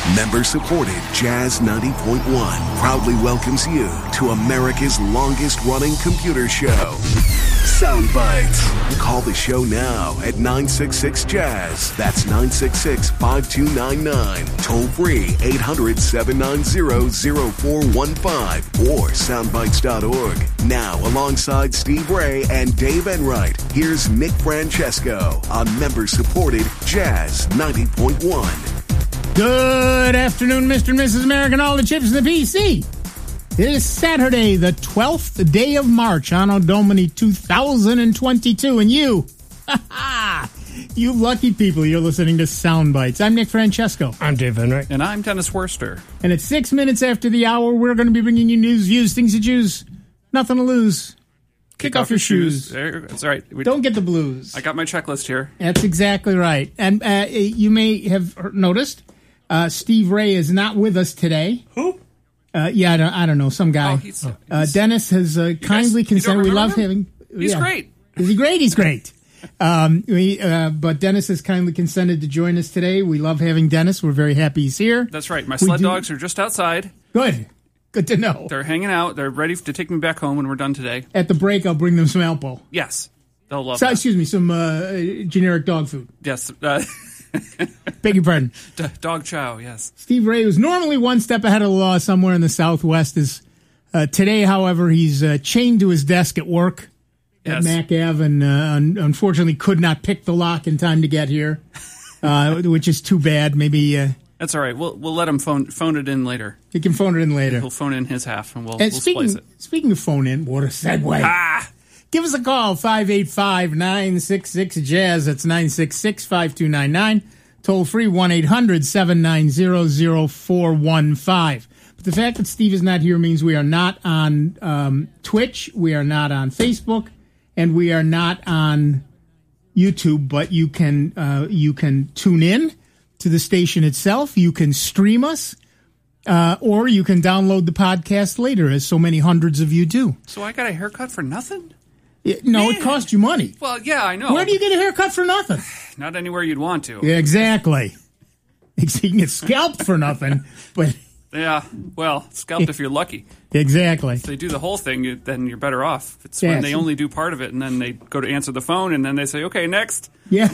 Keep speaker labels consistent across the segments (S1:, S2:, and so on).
S1: Member-supported Jazz 90.1 proudly welcomes you to America's longest-running computer show, Sound Bites. Call the show now at 966-JAZZ. That's 966-5299. Toll-free 800-790-0415 or soundbites.org. Now, alongside Steve Ray and Dave Enright, here's Nick Francesco on member-supported Jazz 90.1.
S2: Good afternoon, Mr. and Mrs. America and all the chips in the PC. It is Saturday, the 12th day of March, Anno Domini 2022, and you, you lucky people, you're listening to Sound Bites. I'm Nick Francesco.
S3: I'm Dave Enright.
S4: And I'm Dennis Worster.
S2: And at 6 minutes after the hour, we're going to be bringing you news, views, things to choose, nothing to lose. Kick off your shoes.
S4: That's right.
S2: Don't get the blues.
S4: I got my checklist here.
S2: That's exactly right. And you may have noticed, Steve Ray is not with us today.
S3: Who?
S2: I don't know, some guy.
S4: He's
S2: Dennis has kindly consented. We love him.
S4: He's great.
S2: Is he great? He's great. But Dennis has kindly consented to join us today. We love having Dennis. We're very happy he's here.
S4: That's right. My sled dogs are just outside.
S2: Good to know.
S4: They're hanging out. They're ready to take me back home when we're done today.
S2: At the break, I'll bring them some Alpo.
S4: Yes. They'll love that.
S2: Excuse me, some generic dog food.
S4: Yes.
S2: Beg your pardon.
S4: Dog chow, yes.
S2: Steve Ray, who's normally one step ahead of the law somewhere in the Southwest, is today, however, he's chained to his desk at work at Mac Ave, and unfortunately could not pick the lock in time to get here, which is too bad. Maybe
S4: that's all right. We'll let him phone it in later.
S2: He can phone it in later.
S4: He'll phone in his half, and we'll
S2: splice
S4: it.
S2: Speaking of phone in, what a segue. Give us a call, 585-966-JAZZ. That's 966-5299. Toll free, 1-800-790-0415. But the fact that Steve is not here means we are not on Twitch, we are not on Facebook, and we are not on YouTube. But you can tune in to the station itself. You can stream us. Or you can download the podcast later, as so many hundreds of you do. So
S4: I got a haircut for nothing?
S2: No, it cost you money.
S4: Well, yeah, I know.
S2: Where do you get a haircut for nothing?
S4: Not anywhere you'd want to.
S2: Yeah, exactly. You can get scalped for nothing, but...
S4: Yeah, well, scalped if you're lucky.
S2: Exactly.
S4: If they do the whole thing, then you're better off. It's when they only do part of it, and then they go to answer the phone, and then they say, okay, next.
S2: Yeah.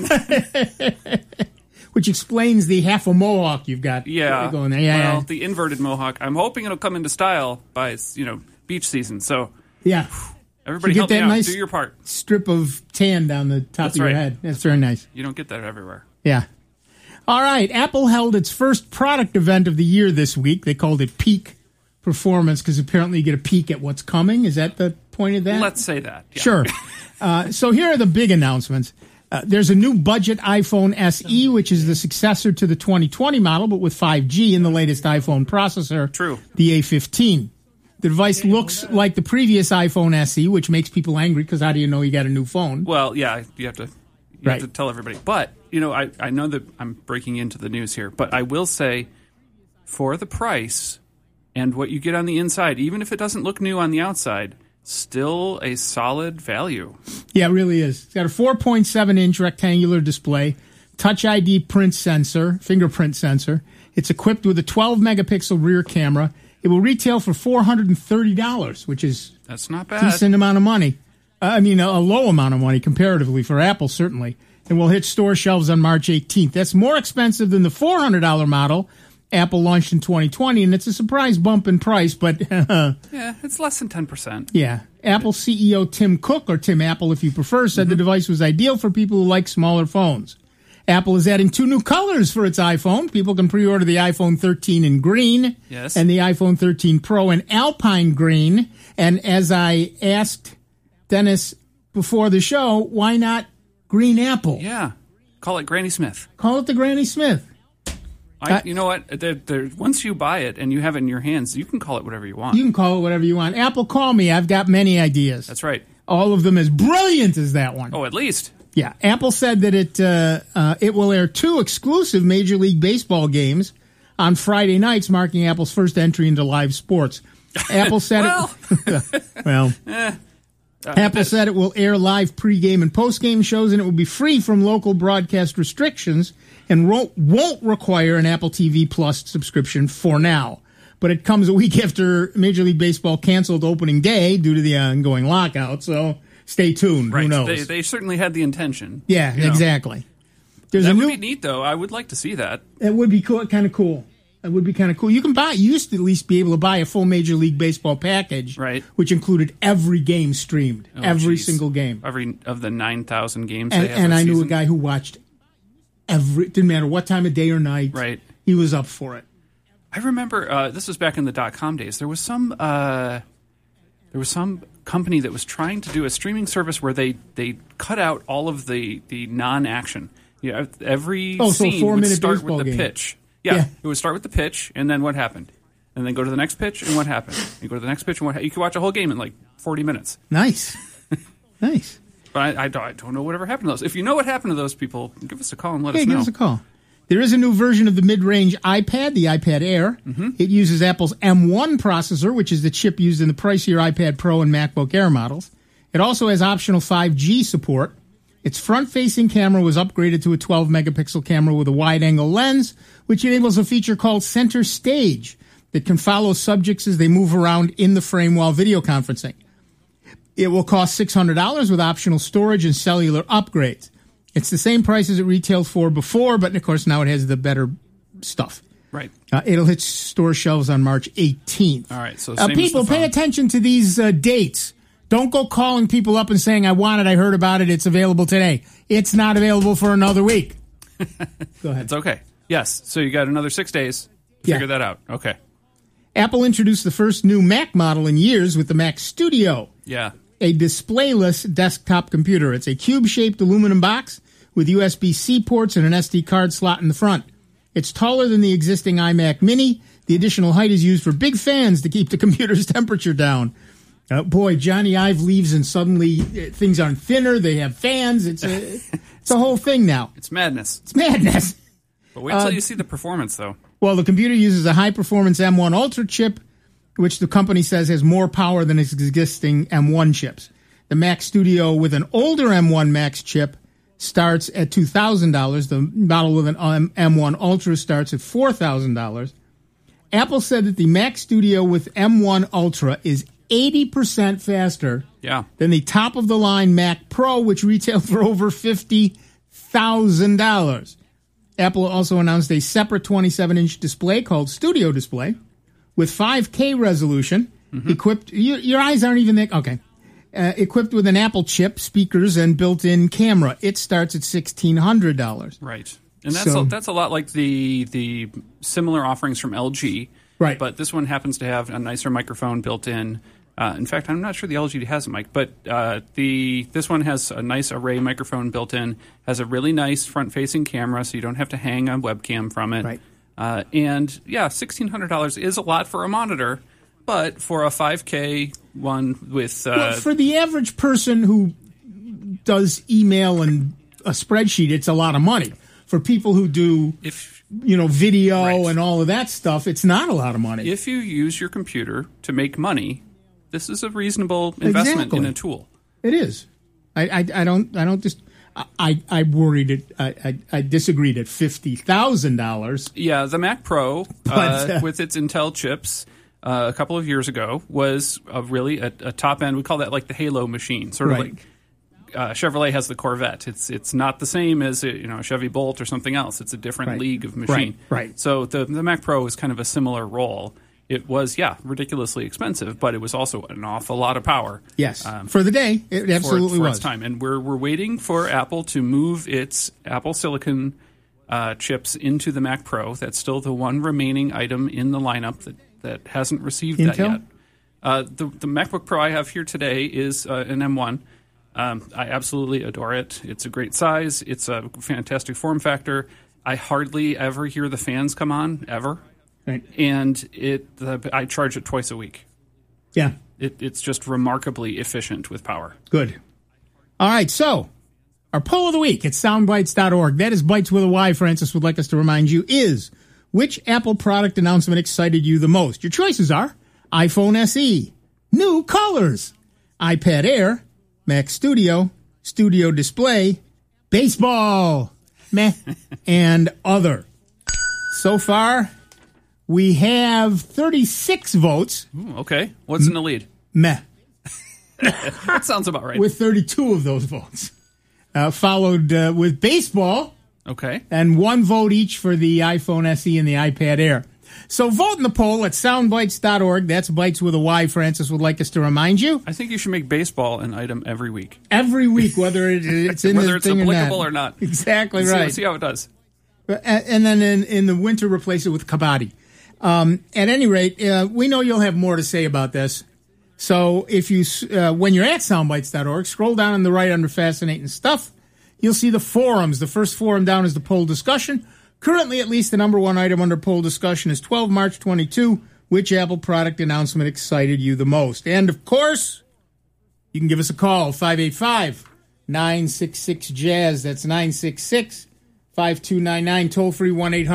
S2: Which explains the half a mohawk you've got going there. Yeah,
S4: well, the inverted mohawk. I'm hoping it'll come into style by, beach season. So,
S2: yeah.
S4: Everybody help me out.
S2: Nice
S4: do your part.
S2: Strip of tan down the top of your head. That's very nice.
S4: You don't get that everywhere.
S2: Yeah. All right. Apple held its first product event of the year this week. They called it Peak Performance because apparently you get a peek at what's coming. Is that the point of that?
S4: Let's say that. Yeah.
S2: Sure. So here are the big announcements. There's a new budget iPhone SE, which is the successor to the 2020 model, but with 5G in the latest iPhone processor.
S4: True.
S2: The A15. The device looks like the previous iPhone SE, which makes people angry because how do you know you got a new phone?
S4: Well, yeah, you have to tell everybody. But, I know that I'm breaking into the news here, but I will say for the price and what you get on the inside, even if it doesn't look new on the outside, still a solid value.
S2: Yeah, it really is. It's got a 4.7-inch rectangular display, Touch ID fingerprint sensor. It's equipped with a 12-megapixel rear camera. It will retail for $430, which is
S4: that's not bad.
S2: Decent amount of money. A low amount of money comparatively for Apple, certainly. And will hit store shelves on March 18th. That's more expensive than the $400 model Apple launched in 2020, and it's a surprise bump in price, but...
S4: yeah, it's less than 10%.
S2: Yeah. Apple CEO Tim Cook, or Tim Apple if you prefer, said the device was ideal for people who like smaller phones. Apple is adding 2 new colors for its iPhone. People can pre-order the iPhone 13 in green and the iPhone 13 Pro in Alpine green. And as I asked Dennis before the show, why not green apple?
S4: Yeah. Call it Granny Smith.
S2: Call it the Granny Smith.
S4: You know what? Once you buy it and you have it in your hands, you can call it whatever you want.
S2: You can call it whatever you want. Apple, call me. I've got many ideas.
S4: That's right.
S2: All of them as brilliant as that one.
S4: Oh, at least.
S2: Yeah. Apple said that it will air 2 exclusive Major League Baseball games on Friday nights, marking Apple's first entry into live sports. Apple said Apple said it will air live pregame and postgame shows, and it will be free from local broadcast restrictions and won't require an Apple TV Plus subscription for now. But it comes a week after Major League Baseball canceled opening day due to the ongoing lockout, so stay tuned.
S4: Right.
S2: Who knows?
S4: They certainly had the intention.
S2: Yeah, exactly.
S4: That would be neat, though. I would like to see that.
S2: It would be cool, kind of cool. It would be kind of cool. You used to at least be able to buy a full Major League Baseball package,
S4: right,
S2: which included every game streamed, every single game.
S4: Every of the 9,000 games
S2: and,
S4: they have
S2: and I
S4: season.
S2: knew a guy who watched didn't matter what time of day or night,
S4: right.
S2: He was up for it.
S4: I remember, this was back in the .com days, there was some company that was trying to do a streaming service where they cut out all of the non-action. Yeah, every scene would start with the pitch. Yeah, it would start with the pitch, and then what happened? And then go to the next pitch, and what happened? You go to the next pitch, and what happened? You could watch a whole game in like 40 minutes.
S2: Nice. Nice.
S4: But I don't know whatever happened to those. If you know what happened to those people, give us a call and let us know.
S2: Give us a call. There is a new version of the mid-range iPad, the iPad Air. Mm-hmm. It uses Apple's M1 processor, which is the chip used in the pricier iPad Pro and MacBook Air models. It also has optional 5G support. Its front-facing camera was upgraded to a 12-megapixel camera with a wide-angle lens, which enables a feature called Center Stage that can follow subjects as they move around in the frame while video conferencing. It will cost $600 with optional storage and cellular upgrades. It's the same price as it retailed for before, but, of course, now it has the better stuff.
S4: Right.
S2: It'll hit store shelves on March 18th.
S4: All right, so
S2: people, pay attention to these dates. Don't go calling people up and saying, I want it, I heard about it, it's available today. It's not available for another week. Go ahead.
S4: It's okay. Yes, so you got another 6 days to figure that out. Okay.
S2: Apple introduced the first new Mac model in years with the Mac Studio.
S4: Yeah.
S2: A displayless desktop computer. It's a cube-shaped aluminum box with USB-C ports and an SD card slot in the front. It's taller than the existing iMac Mini. The additional height is used for big fans to keep the computer's temperature down. Boy, Johnny Ive leaves and suddenly things aren't thinner. They have fans. It's a whole thing now.
S4: It's madness.
S2: It's madness.
S4: But wait till you see the performance, though.
S2: Well, the computer uses a high-performance M1 Ultra chip, which the company says has more power than its existing M1 chips. The Mac Studio with an older M1 Max chip starts at $2,000. The model with an M1 Ultra starts at $4,000. Apple said that the Mac Studio with M1 Ultra is 80% faster than the top-of-the-line Mac Pro, which retailed for over $50,000. Apple also announced a separate 27-inch display called Studio Display with 5K resolution, equipped. Your eyes aren't even there. Okay. Equipped with an Apple chip, speakers, and built-in camera. It starts at $1,600.
S4: Right. And that's a lot like the similar offerings from LG.
S2: Right.
S4: But this one happens to have a nicer microphone built in. In fact, I'm not sure the LG has a mic, but this one has a nice array microphone built in, has a really nice front-facing camera, so you don't have to hang a webcam from it.
S2: Right.
S4: And, $1,600 is a lot for a monitor, but for a 5K one with...
S2: for the average person who does email and a spreadsheet, it's a lot of money. For people who do... video and all of that stuff, it's not a lot of money.
S4: If you use your computer to make money, this is a reasonable investment in a tool.
S2: It is. I worried it. I disagreed at $50,000.
S4: Yeah, the Mac Pro with its Intel chips a couple of years ago was really a top end. We call that like the Halo machine, sort of like. Chevrolet has the Corvette. It's not the same as a Chevy Bolt or something else. It's a different league of machine.
S2: Right.
S4: So the Mac Pro is kind of a similar role. It was ridiculously expensive, but it was also an awful lot of power.
S2: Yes, for the day, it absolutely
S4: for
S2: was.
S4: Its time, and we're waiting for Apple to move its Apple Silicon chips into the Mac Pro. That's still the one remaining item in the lineup that hasn't received that yet. The MacBook Pro I have here today is an M1. I absolutely adore it. It's a great size. It's a fantastic form factor. I hardly ever hear the fans come on, ever.
S2: Right.
S4: And I charge it twice a week.
S2: Yeah.
S4: It's just remarkably efficient with power.
S2: Good. All right, so our poll of the week at soundbites.org. That is Bites with a Y, Francis would like us to remind you, is which Apple product announcement excited you the most? Your choices are iPhone SE, new colors, iPad Air, Mac Studio, Studio Display, Baseball, meh, and other. So far, we have 36 votes.
S4: Ooh, okay. What's in the lead?
S2: Meh.
S4: That sounds about right.
S2: With 32 of those votes. Followed with Baseball.
S4: Okay.
S2: And 1 vote each for the iPhone SE and the iPad Air. So vote in the poll at soundbites.org. That's Bites with a Y, Francis would like us to remind you.
S4: I think you should make baseball an item every week.
S2: Every week, whether it's in
S4: whether
S2: the
S4: it's
S2: thing
S4: applicable or not.
S2: Exactly right.
S4: See how it does.
S2: And then in the winter, replace it with kabaddi. At any rate, we know you'll have more to say about this. So if you, when you're at soundbites.org, scroll down on the right under Fascinating Stuff. You'll see the forums. The first forum down is the poll discussion. Currently, at least the number one item under poll discussion is 12 March 22. Which Apple product announcement excited you the most? And, of course, you can give us a call, 585-966-JAZZ. That's 966-5299. Toll-free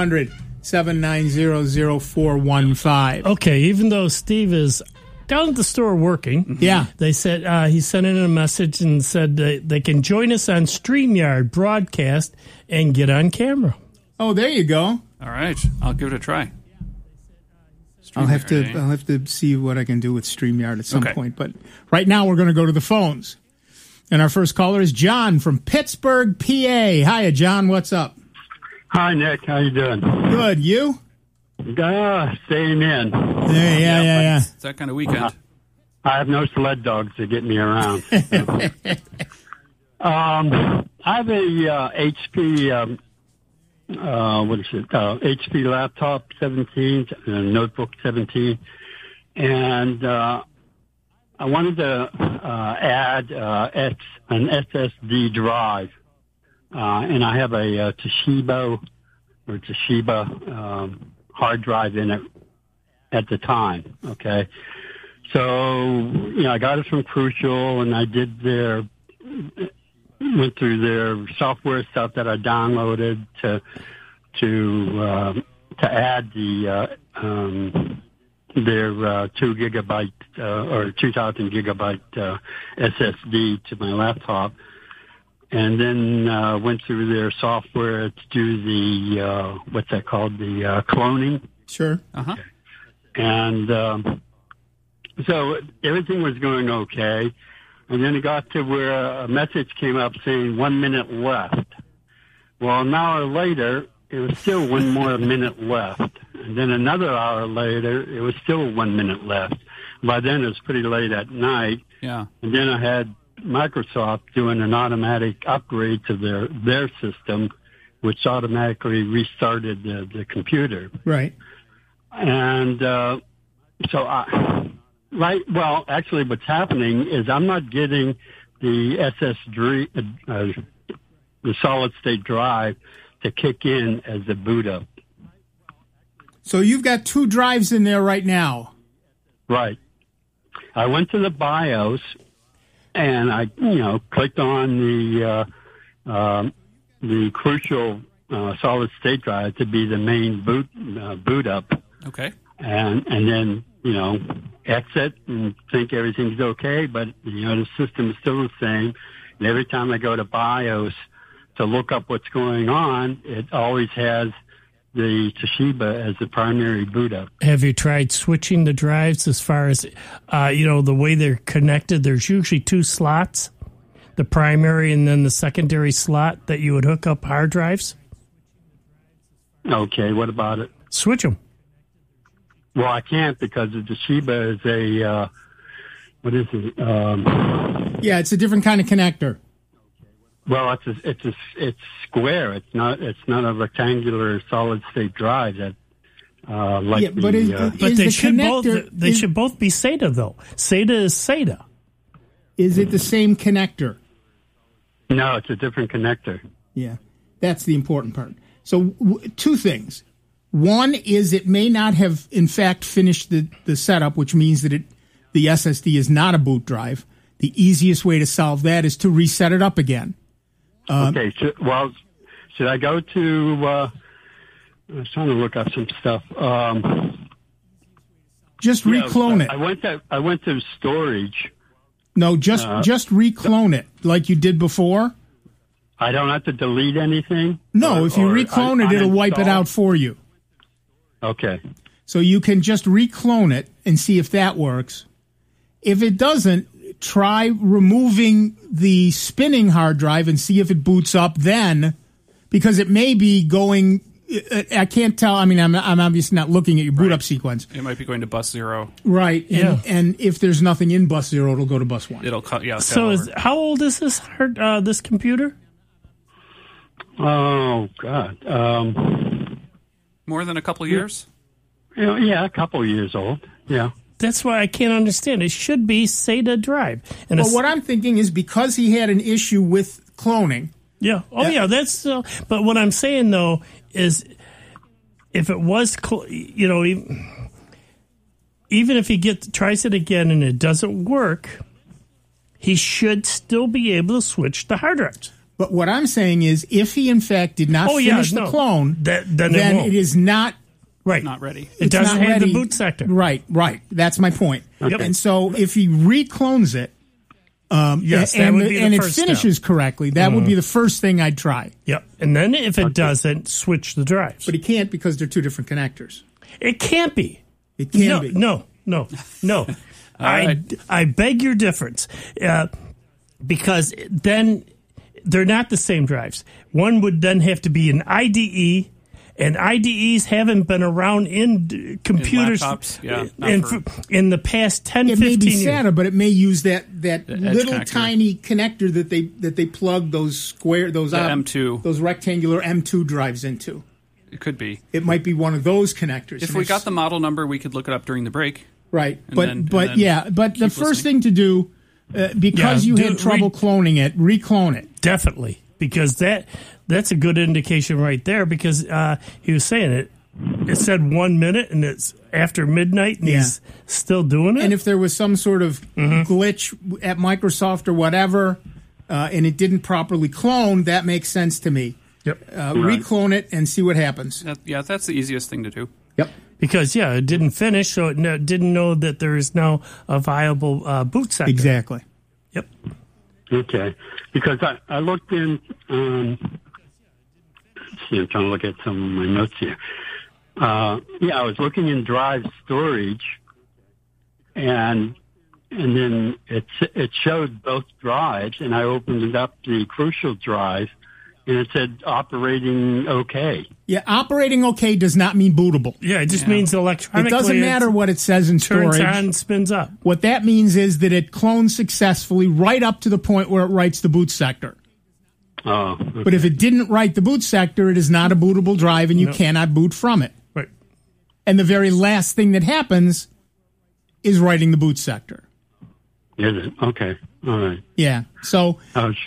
S2: 1-800-790-0415.
S3: Okay, even though Steve is down at the store working,
S2: yeah,
S3: they said he sent in a message and said they can join us on StreamYard broadcast and get on camera.
S2: Oh, there you go.
S4: All right, I'll give it a try.
S2: I'll have to see what I can do with StreamYard at some point. But right now we're going to go to the phones. And our first caller is John from Pittsburgh, PA. Hiya, John. What's up?
S5: Hi, Nick. How you doing?
S2: Good. You?
S5: Staying in.
S2: Yeah.
S4: It's that kind of weekend.
S5: I have no sled dogs to get me around. I have a HP, HP laptop 17, notebook 17, and I wanted to add an SSD drive, and I have a Toshiba hard drive in it at the time. Okay, so I got it from Crucial, and I went through their software stuff that I downloaded to add their 2 gigabyte or 2,000 gigabyte SSD to my laptop, and then went through their software to do the what's that called, the cloning.
S2: Sure.
S4: Uh-huh.
S5: And so everything was going okay. And then it got to where a message came up saying 1 minute left. Well, an hour later, it was still 1 more minute left. And then another hour later, it was still 1 minute left. By then, it was pretty late at night.
S4: Yeah.
S5: And then I had Microsoft doing an automatic upgrade to their system, which automatically restarted the computer.
S2: Right.
S5: And actually what's happening is I'm not getting the SSD, the solid-state drive, to kick in as a boot up.
S2: So you've got 2 drives in there right now.
S5: Right. I went to the BIOS, and I, clicked on the Crucial solid-state drive to be the main boot up.
S4: Okay.
S5: And then, exit and think everything's okay, but, the system is still the same. And every time I go to BIOS to look up what's going on, it always has the Toshiba as the primary boot up.
S3: Have you tried switching the drives as far as, the way they're connected? There's usually 2 slots, the primary and then the secondary slot that you would hook up hard drives.
S5: Okay, what about it?
S3: Switch them.
S5: Well, I can't because the Toshiba is a, what is it?
S2: Yeah, it's a different kind of connector.
S5: Well, it's square. It's not a rectangular solid state drive that like. Yeah,
S2: but
S3: they should both be SATA though. SATA is SATA.
S2: Is it the same connector?
S5: No, it's a different connector.
S2: Yeah, that's the important part. So 2 things. One is it may not have, in fact, finished the setup, which means that the SSD is not a boot drive. The easiest way to solve that is to reset it up again.
S5: Okay. Should I go to? I was trying to look up some stuff.
S2: Just reclone it.
S5: I went to storage,
S2: No, just reclone it like you did before.
S5: I don't have to delete anything?
S2: No, if you reclone it, it'll wipe it out for you.
S5: Okay.
S2: So you can just reclone it and see if that works. If it doesn't, try removing the spinning hard drive and see if it boots up then, because it may be going... I can't tell. I mean, I'm obviously not looking at your boot up sequence.
S4: It might be going to bus 0.
S2: Right. And if there's nothing in bus 0, it'll go to bus 1.
S4: It'll cut. Yeah.
S3: So how old is this this computer?
S5: Oh God.
S4: More than a couple of years.
S5: Yeah, a couple of years old. Yeah.
S3: That's why I can't understand. It should be SATA drive. And
S2: well, what I'm thinking is because he had an issue with cloning.
S3: Yeah. Oh, yeah. That's. But what I'm saying though is, if it was, even if he tries it again and it doesn't work, he should still be able to switch the hard drives.
S2: But what I'm saying is, if he in fact did not finish the clone, then it is not
S4: not ready.
S3: It doesn't have the boot sector.
S2: Right. That's my point.
S3: Yep.
S2: And so if he reclones it,
S3: yes,
S2: and
S3: it
S2: finishes correctly, that would be the first thing I'd try.
S3: Yep. And then if it doesn't, switch the drives.
S2: But he can't because they're two different connectors.
S3: It can't be.
S2: It can be.
S3: No. I beg your difference. Because then they're not the same drives. One would then have to be an IDE, and IDEs haven't been around in computers in the past 10, 15 years.
S2: It may be SATA, but it may use that little tiny connector that they plug those
S4: M2,
S2: those rectangular M2 drives into.
S4: It could be.
S2: It might be one of those connectors.
S4: If we got the model number, we could look it up during the break.
S2: Right, but the first thing to do, because you had trouble cloning it, reclone it.
S3: Definitely, because that's a good indication right there, because he was saying it said 1 minute and it's after midnight and he's still doing it.
S2: And if there was some sort of glitch at Microsoft or whatever, and it didn't properly clone, that makes sense to me.
S3: Yep.
S2: Reclone it and see what happens.
S4: That's the easiest thing to do.
S2: Yep.
S3: Because, it didn't finish, so it didn't know that there is now a viable boot sector.
S2: Exactly.
S3: Yep.
S5: Okay. Because I looked in, I'm trying to look at some of my notes here. I was looking in drive storage, and then it showed both drives, and I opened it up, the Crucial drive, and it said operating okay.
S2: Yeah, operating okay does not mean bootable.
S3: Yeah, it just means electronically.
S2: It doesn't matter what it says in storage.
S3: Turns on, spins up.
S2: What that means is that it clones successfully right up to the point where it writes the boot sector.
S5: Oh. Okay.
S2: But if it didn't write the boot sector, it is not a bootable drive, and you cannot boot from it.
S3: Right.
S2: And the very last thing that happens is writing the boot sector.
S5: Is it? Okay. All right.
S2: Yeah. So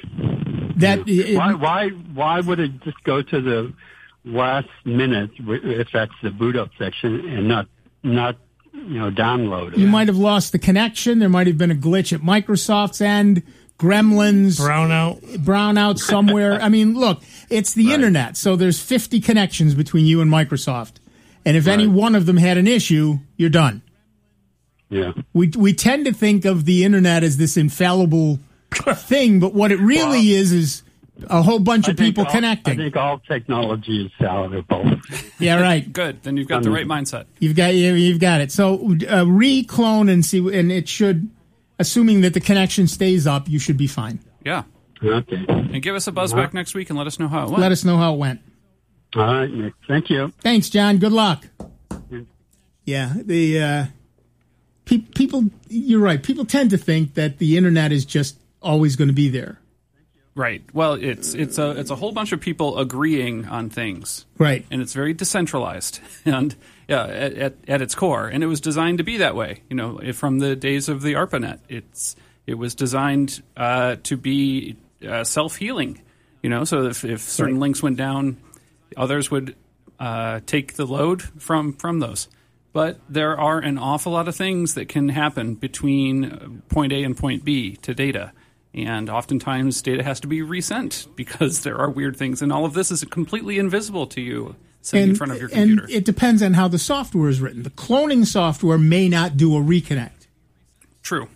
S5: why would it just go to the last minute if that's the boot up section and not download it?
S2: You might have lost the connection. There might have been a glitch at Microsoft's end. Gremlins, brownout somewhere. I mean, look, it's the internet, so there's 50 connections between you and Microsoft, and if any one of them had an issue, you're done.
S5: Yeah,
S2: we tend to think of the internet as this infallible thing, but what it really is a whole bunch of people connecting.
S5: I think all technology is fallible.
S2: Yeah, right.
S4: Good. Then you've got the right mindset.
S2: You've got it. So reclone and see, and it should. Assuming that the connection stays up, you should be fine.
S4: Yeah.
S5: Okay.
S4: And give us a buzz back next week and let us know how it went.
S2: Let us know how it went.
S5: All right, Nick. Thank you.
S2: Thanks, John. Good luck. Yeah, the people. You're right. People tend to think that the internet is just always going to be there.
S4: Right. Well, it's a whole bunch of people agreeing on things.
S2: Right.
S4: And it's very decentralized and at its core. And it was designed to be that way. From the days of the ARPANET, it was designed to be self-healing. So if certain links went down, others would take the load from those. But there are an awful lot of things that can happen between point A and point B to data. And oftentimes data has to be resent because there are weird things. And all of this is completely invisible to you sitting in front of your computer.
S2: And it depends on how the software is written. The cloning software may not do a reconnect.
S4: True.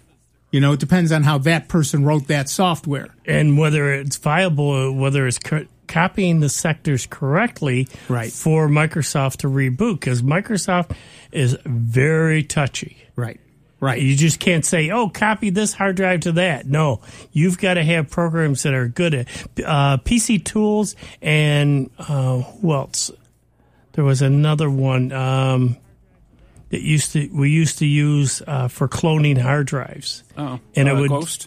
S2: It depends on how that person wrote that software.
S3: And whether it's viable, whether it's copying the sectors correctly for Microsoft to reboot, because Microsoft is very touchy.
S2: Right.
S3: You just can't say, copy this hard drive to that. No, you've got to have programs that are good at PC Tools and who else? There was another one that we used to use for cloning hard drives.
S4: Oh,
S3: and it would
S4: Ghost.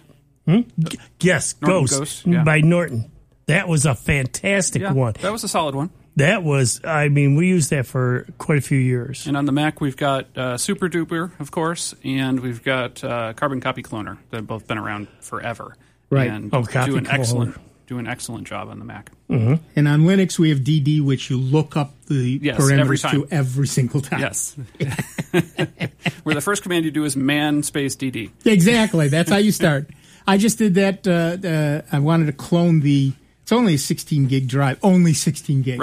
S3: Yes, Ghost by Norton. That was a fantastic one.
S4: That was a solid one.
S3: That was, we used that for quite a few years.
S4: And on the Mac, we've got Super Duper, of course, and we've got Carbon Copy Cloner that have both been around forever.
S2: Right.
S4: And
S3: do
S4: an excellent job on the Mac.
S2: Mm-hmm. And on Linux, we have DD, which you look up the parameters to every single time.
S4: Yes. Where the first command you do is man space DD.
S2: Exactly. That's how you start. I just did that. I wanted to clone it's only a 16 gig drive, only 16 gig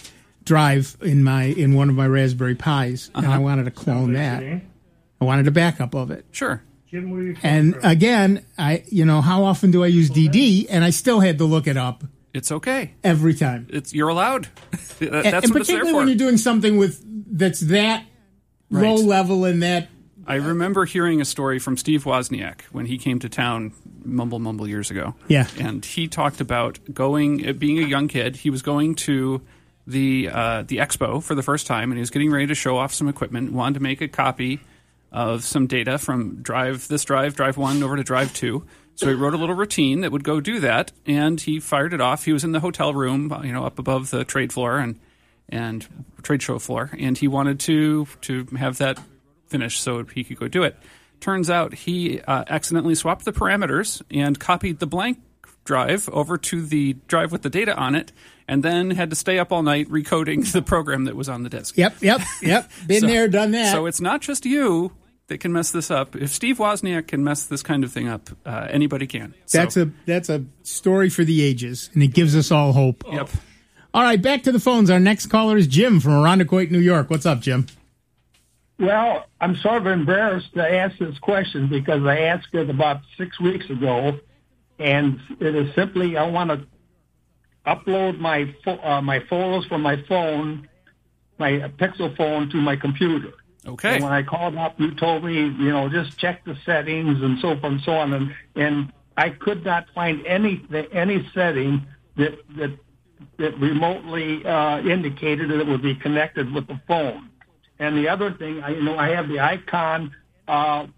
S2: drive in one of my Raspberry Pis, and I wanted to clone that. I wanted a backup of it.
S4: Sure.
S2: And again, how often do I use DD? And I still had to look it up.
S4: It's okay
S2: every time.
S4: You're allowed. That's
S2: and
S4: what it's there
S2: particularly
S4: for.
S2: when you're doing something that's that low level and that.
S4: I remember hearing a story from Steve Wozniak when he came to town mumble years ago.
S2: Yeah.
S4: And he talked about being a young kid, he was going to the expo for the first time, and he was getting ready to show off some equipment, wanted to make a copy of some data from drive 1 over to drive 2. So he wrote a little routine that would go do that, and he fired it off. He was in the hotel room, up above the trade floor and trade show floor, and he wanted to have that finished so he could go do it. Turns out he accidentally swapped the parameters and copied the blank drive over to the drive with the data on it, and then had to stay up all night recoding the program that was on the disk.
S2: Yep. Been there, done that.
S4: So it's not just you that can mess this up. If Steve Wozniak can mess this kind of thing up, anybody can.
S2: That's a story for the ages, and it gives us all hope.
S4: Yep.
S2: All right, back to the phones. Our next caller is Jim from Irondequoit, New York. What's up, Jim?
S6: Well, I'm sort of embarrassed to ask this question because I asked it about 6 weeks ago, and it is simply I want to upload my photos from my phone, my Pixel phone, to my computer.
S4: Okay.
S6: And when I called up, you told me, just check the settings and so forth and so on, and I could not find any setting that remotely indicated that it would be connected with the phone. And the other thing, I have the icon on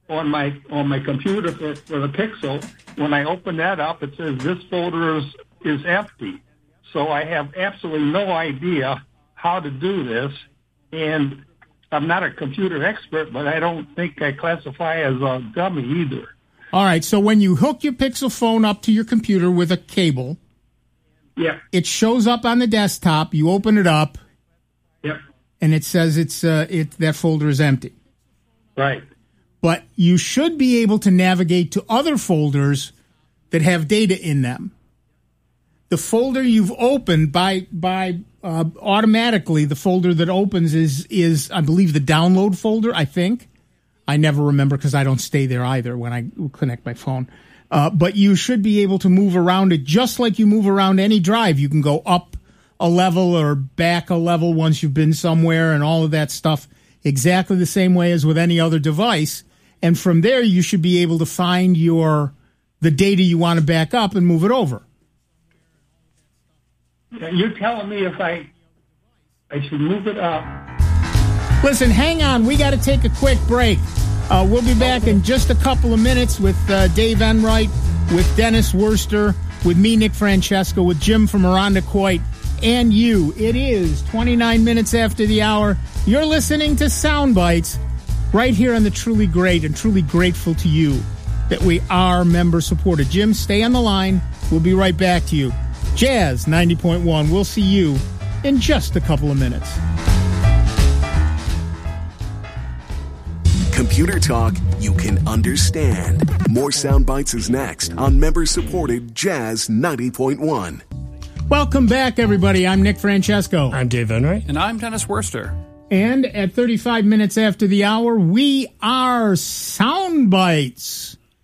S6: my computer for the Pixel. When I open that up, it says this folder is empty. So I have absolutely no idea how to do this. And I'm not a computer expert, but I don't think I classify as a dummy either.
S2: All right, so when you hook your Pixel phone up to your computer with a cable, it shows up on the desktop. You open it up.
S6: Yep.
S2: And it says that folder is empty.
S6: Right.
S2: But you should be able to navigate to other folders that have data in them. The folder you've opened by automatically, the folder that opens is I believe the download folder. I think I never remember because I don't stay there either when I connect my phone. But you should be able to move around it just like you move around any drive. You can go up a level or back a level once you've been somewhere and all of that stuff exactly the same way as with any other device. And from there, you should be able to find the data you want to back up and move it over.
S6: You're telling me if I should move it up.
S2: Listen, hang on. We got to take a quick break. We'll be back in just a couple of minutes with Dave Enright, with Dennis Worster, with me, Nick Francesco, with Jim from Irondequoit, and you. It is 29 minutes after the hour. You're listening to Sound Bites right here on the Truly Great, and truly grateful to you that we are member supported. Jim, stay on the line. We'll be right back to you. Jazz 90.1. We'll see you in just a couple of minutes.
S1: Computer talk you can understand. More Sound Bites is next on member-supported Jazz 90.1.
S2: Welcome back, everybody. I'm Nick Francesco.
S3: I'm Dave Enright.
S4: And I'm Dennis Worster.
S2: And at 35 minutes after the hour, we are Sound Bites.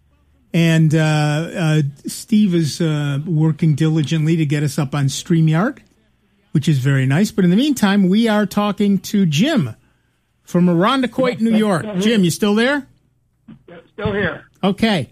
S2: And Steve is working diligently to get us up on StreamYard, which is very nice. But in the meantime, we are talking to Jim from Irondequoit, New York. Jim, you still there?
S6: Still here.
S2: Okay.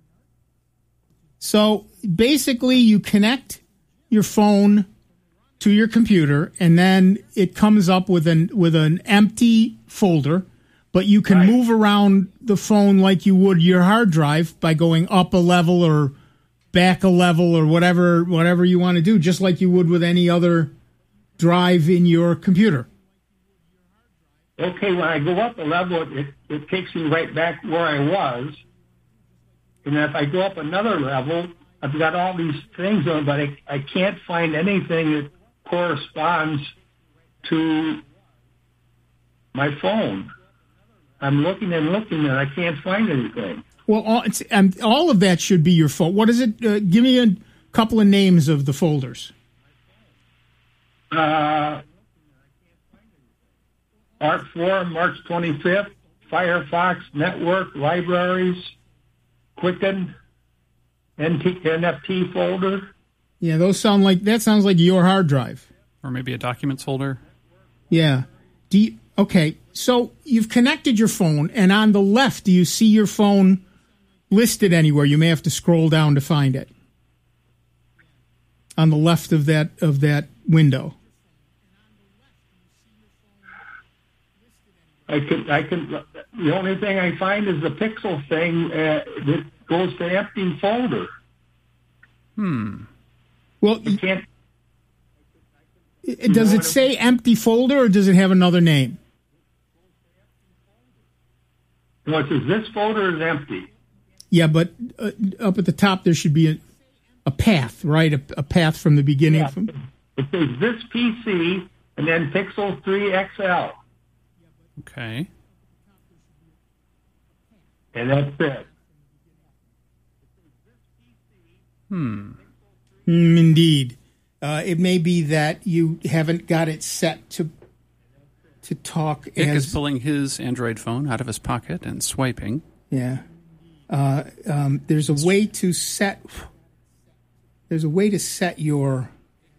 S2: So basically, you connect your phone to your computer, and then it comes up with an empty folder, but you can move around the phone like you would your hard drive by going up a level or back a level or whatever you want to do, just like you would with any other drive in your computer.
S6: Okay, when I go up a level, it takes me right back where I was. And if I go up another level, I've got all these things on, but I can't find anything that corresponds to my phone. I'm looking and I can't find anything.
S2: Well, all of that should be your phone. What is it? Give me a couple of names of the folders.
S6: Art4, March 25th, Firefox, Network, Libraries, Quicken, NFT folder.
S2: Yeah, sounds like your hard drive.
S4: Or maybe a documents folder.
S2: Yeah. Okay, so you've connected your phone, and on the left, do you see your phone listed anywhere? You may have to scroll down to find it. On the left of that window.
S6: I can. The only thing I find is the Pixel thing that goes to empty folder.
S2: Well,
S6: I can't.
S2: Does it say empty folder, or does it have another name?
S6: No, it says this folder is empty.
S2: Yeah, but up at the top there should be a path, right? A path from the beginning.
S6: Yeah. It says this PC and then Pixel 3 XL.
S4: Okay.
S6: And that's it.
S2: Indeed. It may be that you haven't got it set to talk.
S4: Dick is pulling his Android phone out of his pocket and swiping.
S2: Yeah. There's a way to set your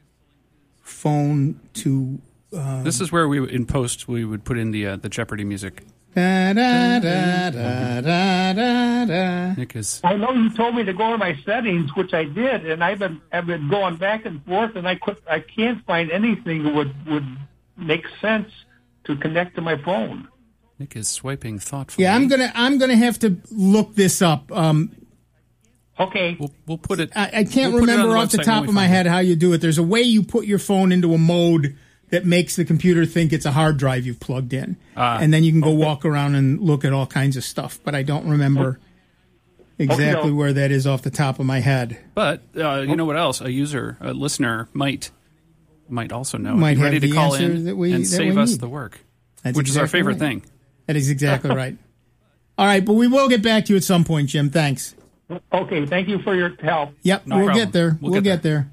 S2: phone to.
S4: This is where in post we would put in the Jeopardy music.
S2: Da, da, da, da, da, da, da.
S4: Nick is.
S6: I know you told me to go to my settings, which I did, and I've been going back and forth, and I can't find anything that would make sense to connect to my phone.
S4: Nick is swiping thoughtfully.
S2: Yeah, I'm gonna have to look this up.
S6: Okay,
S4: we'll put it.
S2: I can't remember off the top of my head how you do it. There's a way you put your phone into a mode that makes the computer think it's a hard drive you've plugged in. And then you can go walk around and look at all kinds of stuff. But I don't remember exactly where that is off the top of my head.
S4: But you know what else? A listener might also know.
S2: Might
S4: be ready
S2: have
S4: to
S2: the
S4: call
S2: answer
S4: in
S2: that we-
S4: and
S2: that
S4: save
S2: we
S4: us
S2: need.
S4: the work,
S2: That's
S4: which is our
S2: exactly
S4: favorite
S2: right.
S4: thing.
S2: That is exactly right. All right, but we will get back to you at some point, Jim. Thanks.
S6: Okay, thank you for your help.
S2: Yep,
S4: No
S2: we'll
S4: problem.
S2: get there. We'll get there.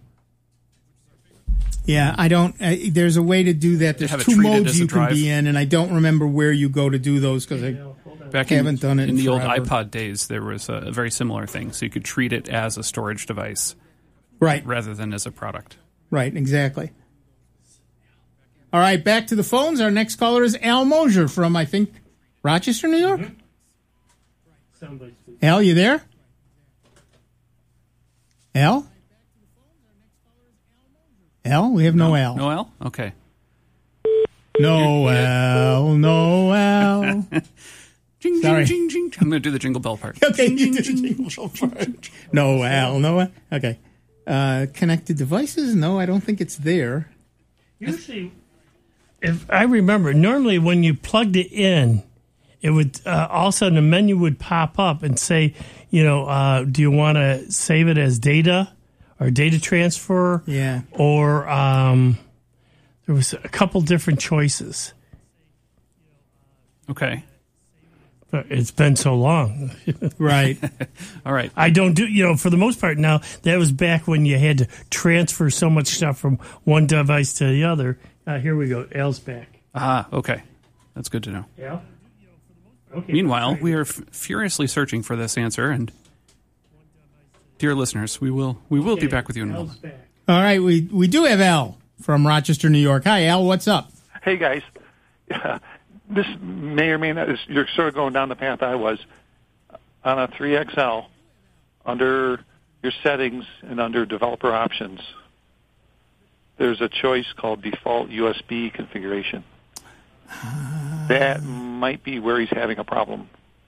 S2: Yeah, I don't. There's a way to do that. There's
S4: have it
S2: two
S4: treated
S2: modes
S4: as a
S2: you can
S4: drive.
S2: be in, and I don't remember where you go to do those because I
S4: Back
S2: haven't done it
S4: in the old
S2: forever.
S4: iPod days. There was a very similar thing, so you could treat it as a storage device
S2: Right,
S4: rather than as a product.
S2: right, exactly. All right, back to the phones. Our next caller is Al Mosier from, I think, Rochester, New York. Al, you there? Al? Al? We have no Al.
S4: No Al? Okay.
S2: No Al. No Al.
S4: Jing,
S2: Sorry.
S4: jing, jing, jing. I'm going to do the jingle bell part.
S2: Okay, you did the jingle bell part. No Al. No Al. Okay. Connected devices? No, I don't think it's there.
S3: Usually, if I remember, normally when you plugged it in, it would all of a sudden a menu would pop up and say, do you want to save it as data or data transfer?
S2: Yeah.
S3: Or there was a couple different choices.
S4: Okay.
S3: But it's been so long.
S2: Right.
S4: All right.
S3: I don't do, for the most part now, that was back when you had to transfer so much stuff from one device to the other. Here we go. Al's back.
S4: Okay. That's good to know.
S3: Al? Okay.
S4: Meanwhile, we are furiously searching for this answer, and dear listeners, we will be back with you in a moment.
S2: All right, we do have Al from Rochester, New York. Hi, Al. What's up?
S7: Hey, guys. This may or may not, you're sort of going down the path I was. On a 3XL, under your settings and under developer options, there's a choice called default USB configuration. That might be where he's having a problem.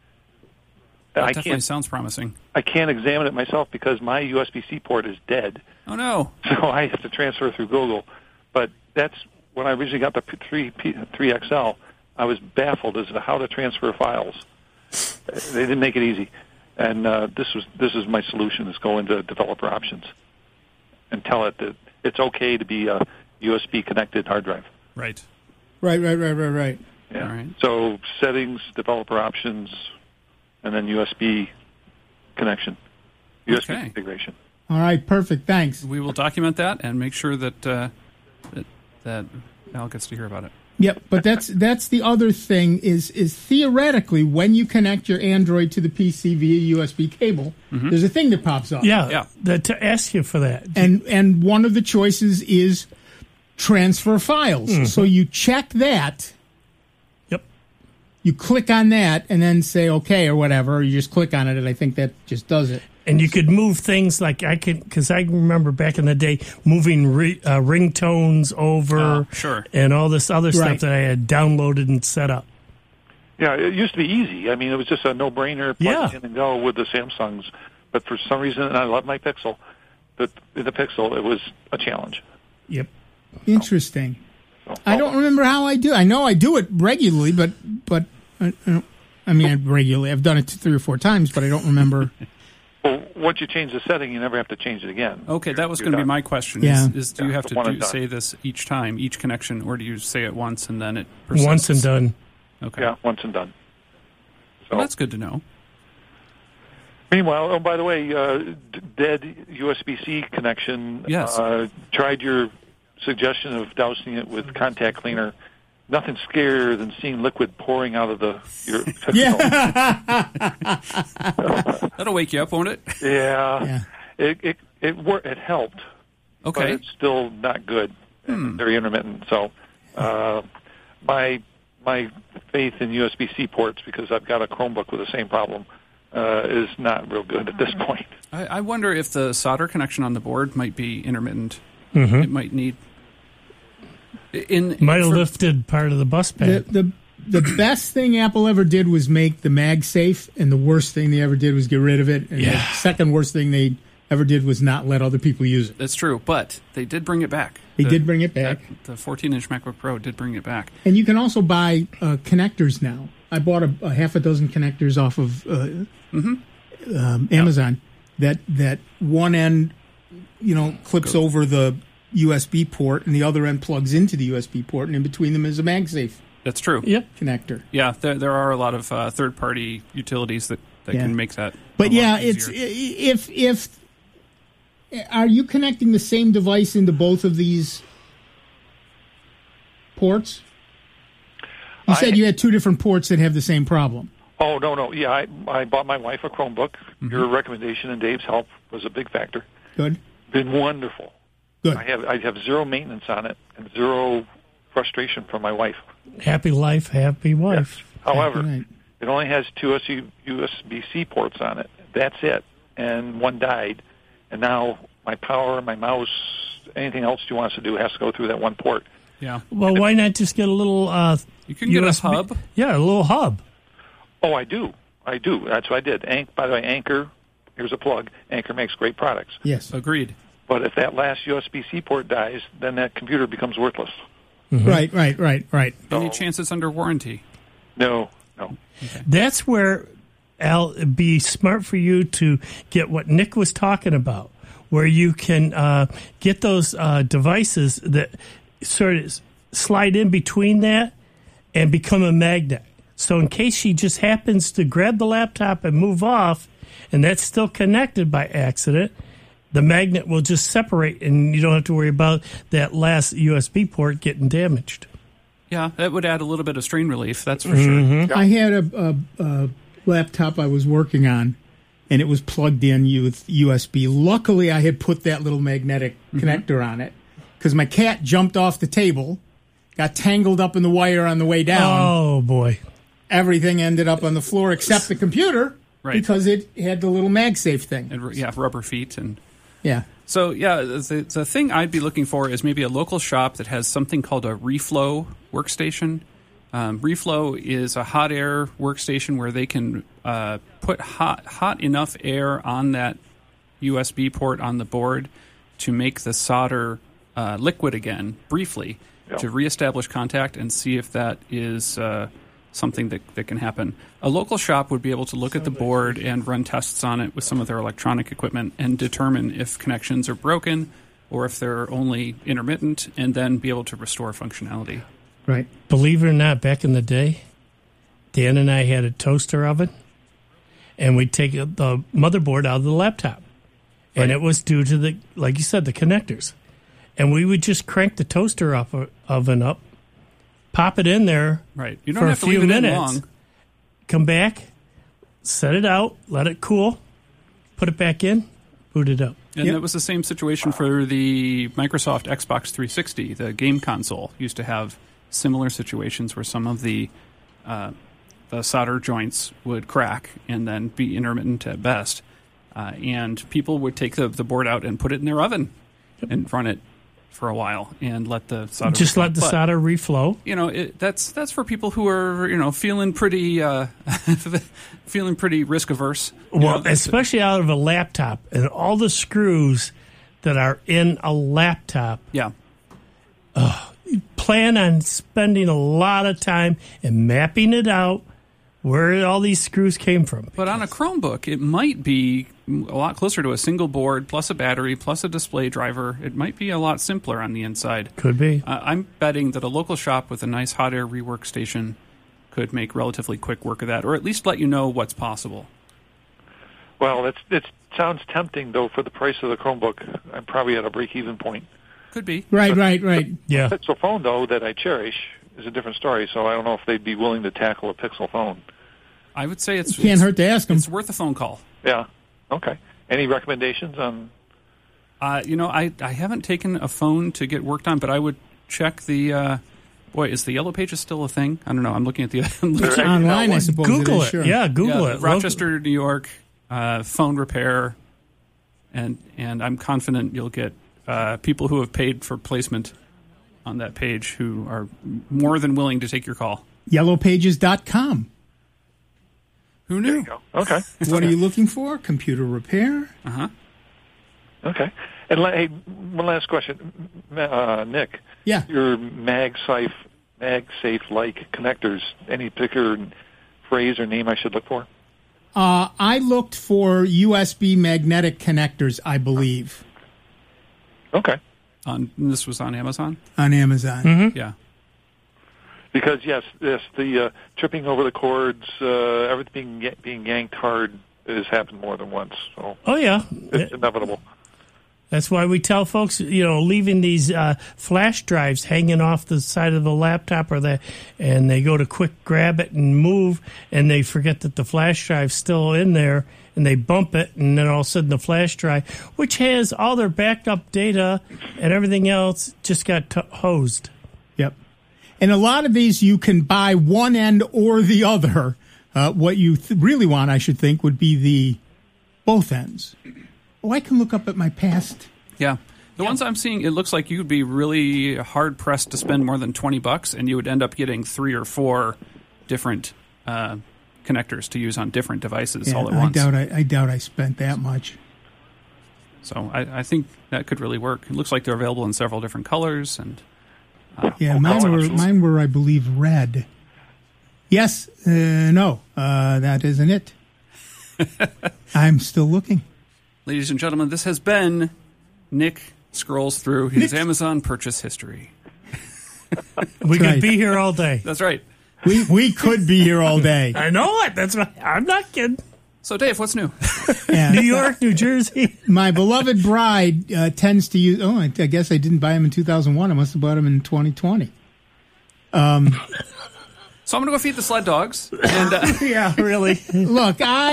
S4: That definitely sounds promising.
S7: I can't examine it myself because my USB-C port is dead.
S4: Oh, no.
S7: So I have to transfer through Google. But that's when I originally got the 3XL, I was baffled as to how to transfer files. They didn't make it easy. And this is my solution, is go into developer options and tell it that it's okay to be a USB-connected hard drive.
S4: Right.
S2: Right.
S7: Yeah.
S4: All right.
S7: So settings, developer options, and then USB connection, USB configuration.
S2: All right, perfect. Thanks.
S4: We will document that and make sure that that Al gets to hear about it.
S2: Yep, but that's the other thing is theoretically when you connect your Android to the PC via USB cable, there's a thing that pops up.
S3: Yeah. To ask you for that.
S2: And one of the choices is transfer files. So you check that.
S3: Yep.
S2: You click on that and then say okay or whatever. Or you just click on it, and I think that just does it.
S3: And you could move things like because I remember back in the day moving ringtones over,
S4: sure,
S3: and all this other stuff that I had downloaded and set up.
S7: Yeah, it used to be easy. I mean, it was just a no-brainer, plug it in and go with the Samsungs. But for some reason, and I love my Pixel, but in the Pixel, it was a challenge.
S3: Yep.
S2: Interesting. I don't remember how I do. I know I do it regularly, but I mean, regularly. I've done it 3 or 4 times, but I don't remember.
S7: Well, once you change the setting, you never have to change it again.
S4: Okay, that was going to be my question.
S2: Yeah.
S4: Is do you have to say this each time, each connection, or do you say it once and then it persists?
S3: Once and done.
S4: Okay.
S7: Yeah, once and done. So
S4: well, that's good to know.
S7: Meanwhile, oh, by the way, dead USB-C connection.
S4: Yes.
S7: Tried your suggestion of dousing it with contact cleaner. Nothing scarier than seeing liquid pouring out of your
S4: That'll wake you up, won't it?
S7: Yeah. It helped.
S4: Okay.
S7: But it's still not good. And very intermittent. So my faith in USB-C ports, because I've got a Chromebook with the same problem, is not real good at this point.
S4: I wonder if the solder connection on the board might be intermittent. It might need...
S3: Might have lifted part of the bus pad.
S2: The best thing Apple ever did was make the MagSafe, and the worst thing they ever did was get rid of it. And the second worst thing they ever did was not let other people use it.
S4: That's true, but they did bring it back.
S2: They did bring it back.
S4: The 14-inch MacBook Pro did bring it back.
S2: And you can also buy connectors now. I bought a half a dozen connectors off of Amazon. That one end, clips over the USB port, and the other end plugs into the USB port, and in between them is a MagSafe.
S4: That's true.
S2: Connector.
S4: Yeah, there are a lot of third-party utilities that can make that.
S2: But it's if are you connecting the same device into both of these ports? You said you had 2 different ports that have the same problem.
S7: Oh, no. Yeah, I bought my wife a Chromebook. Your recommendation and Dave's help was a big factor.
S2: Good.
S7: Been wonderful.
S2: Good.
S7: I have zero maintenance on it and zero frustration from my wife.
S3: Happy life, happy wife.
S7: Yes. However, it only has 2 USB-C ports on it. That's it. And one died. And now my power, my mouse, anything else you want us to do has to go through that one port.
S4: Yeah.
S3: Well, why not just get a little
S4: you can get a hub.
S3: Yeah, a little hub.
S7: Oh, I do. That's what I did. By the way, Anchor, here's a plug. Anchor makes great products.
S2: Yes.
S4: Agreed.
S7: But if that last USB-C port dies, then that computer becomes worthless.
S2: Right.
S4: Any chance it's under warranty?
S7: No.
S4: Okay.
S3: That's where, Al, it'd be smart for you to get what Nick was talking about, where you can get those devices that sort of slide in between that and become a magnet. So in case she just happens to grab the laptop and move off, and that's still connected by accident, the magnet will just separate, and you don't have to worry about that last USB port getting damaged.
S4: Yeah, that would add a little bit of strain relief, that's for sure.
S2: I had a laptop I was working on, and it was plugged in with USB. Luckily, I had put that little magnetic connector on it because my cat jumped off the table, got tangled up in the wire on the way down.
S3: Oh, boy.
S2: Everything ended up on the floor except the computer because it had the little MagSafe thing.
S4: And, rubber feet. And
S2: yeah.
S4: So, the thing I'd be looking for is maybe a local shop that has something called a Reflow workstation. Reflow is a hot air workstation where they can put hot enough air on that USB port on the board to make the solder liquid again, briefly, to reestablish contact and see if that is something that can happen. A local shop would be able to look at the board and run tests on it with some of their electronic equipment and determine if connections are broken or if they're only intermittent, and then be able to restore functionality.
S2: Right.
S3: Believe it or not, back in the day, Dan and I had a toaster oven, and we'd take the motherboard out of the laptop. And it was due to the, like you said, the connectors. And we would just crank the toaster oven up, pop it in there
S4: You don't
S3: for
S4: have
S3: a
S4: to
S3: few
S4: leave it in
S3: minutes,
S4: long.
S3: come back, set it out, let it cool, put it back in, boot it up.
S4: And that was the same situation for the Microsoft Xbox 360. The game console used to have similar situations where some of the solder joints would crack and then be intermittent at best. And people would take the board out and put it in their oven and run it for a while and let the solder
S3: just let the solder reflow.
S4: That's for people who are feeling pretty risk averse.
S3: Well, especially out of a laptop and all the screws that are in a laptop.
S4: Yeah.
S3: Plan on spending a lot of time and mapping it out where all these screws came from.
S4: But on a Chromebook, it might be a lot closer to a single board plus a battery plus a display driver. It might be a lot simpler on the inside.
S3: Could be.
S4: I'm betting that a local shop with a nice hot air rework station could make relatively quick work of that, or at least let you know what's possible.
S7: Well, it sounds tempting, though, for the price of the Chromebook. I'm probably at a break-even point.
S4: Could be.
S2: Right.
S3: Yeah.
S7: The Pixel phone, though, that I cherish is a different story, so I don't know if they'd be willing to tackle a Pixel phone.
S4: I would say it
S2: can't hurt to ask them.
S4: It's worth a phone call.
S7: Yeah. Okay. Any recommendations on?
S4: I haven't taken a phone to get worked on, but I would check the. Is the Yellow Pages still a thing? I don't know. I'm looking at the
S2: online. I suppose
S3: Google it.
S2: Sure.
S3: Yeah, Google it.
S4: Rochester, New York, phone repair, and I'm confident you'll get people who have paid for placement on that page who are more than willing to take your call.
S2: Yellowpages.com.
S4: Who knew?
S7: Okay.
S2: What are you looking for? Computer repair?
S4: Uh-huh.
S7: Okay. And hey, one last question. Nick.
S2: Yeah.
S7: Your MagSafe-like connectors, any particular phrase or name I should look for?
S2: I looked for USB magnetic connectors, I believe.
S7: Okay.
S4: This was on Amazon?
S2: On Amazon.
S3: Mm-hmm.
S4: Yeah.
S7: Because, yes, the tripping over the cords, everything being yanked hard has happened more than once. So
S3: oh, yeah.
S7: It's inevitable.
S3: That's why we tell folks, leaving these flash drives hanging off the side of the laptop and they go to quick grab it and move, and they forget that the flash drive's still in there, and they bump it, and then all of a sudden the flash drive, which has all their backed up data and everything else, just got hosed.
S2: Yep. And a lot of these you can buy one end or the other. What you really want, I should think, would be the both ends. Oh, I can look up at my past.
S4: Yeah. The ones I'm seeing, it looks like you'd be really hard-pressed to spend more than $20, and you would end up getting 3 or 4 different connectors to use on different devices all at once.
S2: I doubt I spent that much.
S4: So I think that could really work. It looks like they're available in several different colors. And
S2: mine were, I believe, red. Yes, no, that isn't it. I'm still looking.
S4: Ladies and gentlemen, this has been Nick scrolls through his Amazon purchase history.
S3: We could be here all day.
S4: That's right.
S2: We could be here all day.
S3: I know it. That's right. I'm not kidding.
S4: So, Dave, what's new?
S3: New York, New Jersey.
S2: My beloved bride tends to use... Oh, I guess I didn't buy them in 2001. I must have bought them in 2020.
S4: So I'm going to go feed the sled dogs. And,
S3: Yeah, really.
S2: Look, I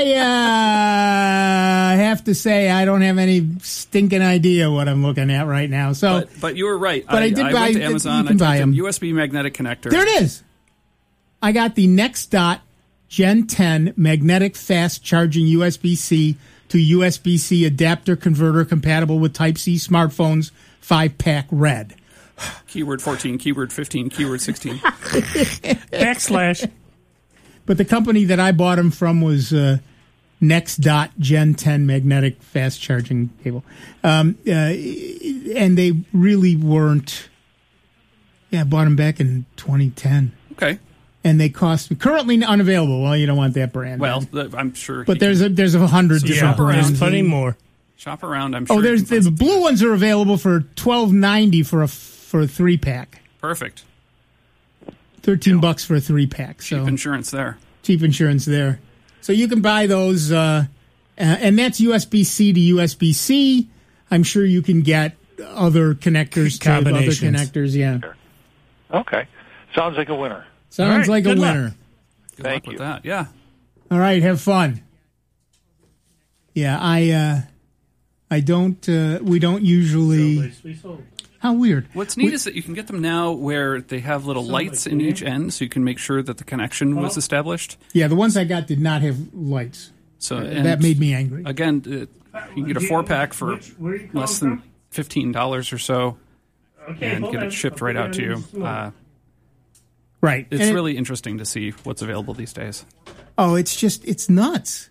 S2: have to say I don't have any stinking idea what I'm looking at right now. So,
S4: but you were right.
S2: But I did buy.
S4: went to Amazon.
S2: You can buy them.
S4: USB magnetic connector.
S2: There it is. I got the NextDot Gen 10 magnetic fast charging USB-C to USB-C adapter converter compatible with Type-C smartphones, 5-pack red.
S4: Keyword 14, keyword 15, keyword 16.
S3: Backslash.
S2: But the company that I bought them from was NextDot Gen 10 magnetic fast charging cable. And they really weren't. Yeah, I bought them back in 2010.
S4: Okay.
S2: And they cost me currently unavailable. Well, you don't want that brand.
S4: Well, I'm sure.
S2: But there's 100 different brands.
S3: There's plenty more.
S4: Shop around. I'm sure.
S2: Oh, there's the blue ones are available for $12.90 for a 3-pack.
S4: Perfect.
S2: $13 for a 3-pack. So
S4: Cheap insurance there.
S2: Cheap insurance there. So you can buy those, and that's USB-C to USB-C. I'm sure you can get other connectors to other connectors. Yeah.
S7: Okay. Sounds like a winner.
S2: Sounds like a
S3: good luck.
S2: winner.
S4: Good luck with that. Yeah.
S2: All right, have fun. Yeah, I don't. We don't usually. How weird.
S4: What's neat is that you can get them now where they have little lights in each end, so you can make sure that the connection was established.
S2: Yeah, the ones I got did not have lights.
S4: So
S2: that made me angry.
S4: Again, you can get a 4-pack for less than $15 or so, and get it shipped right out to you.
S2: Right.
S4: It's really interesting to see what's available these days.
S2: Oh, it's nuts.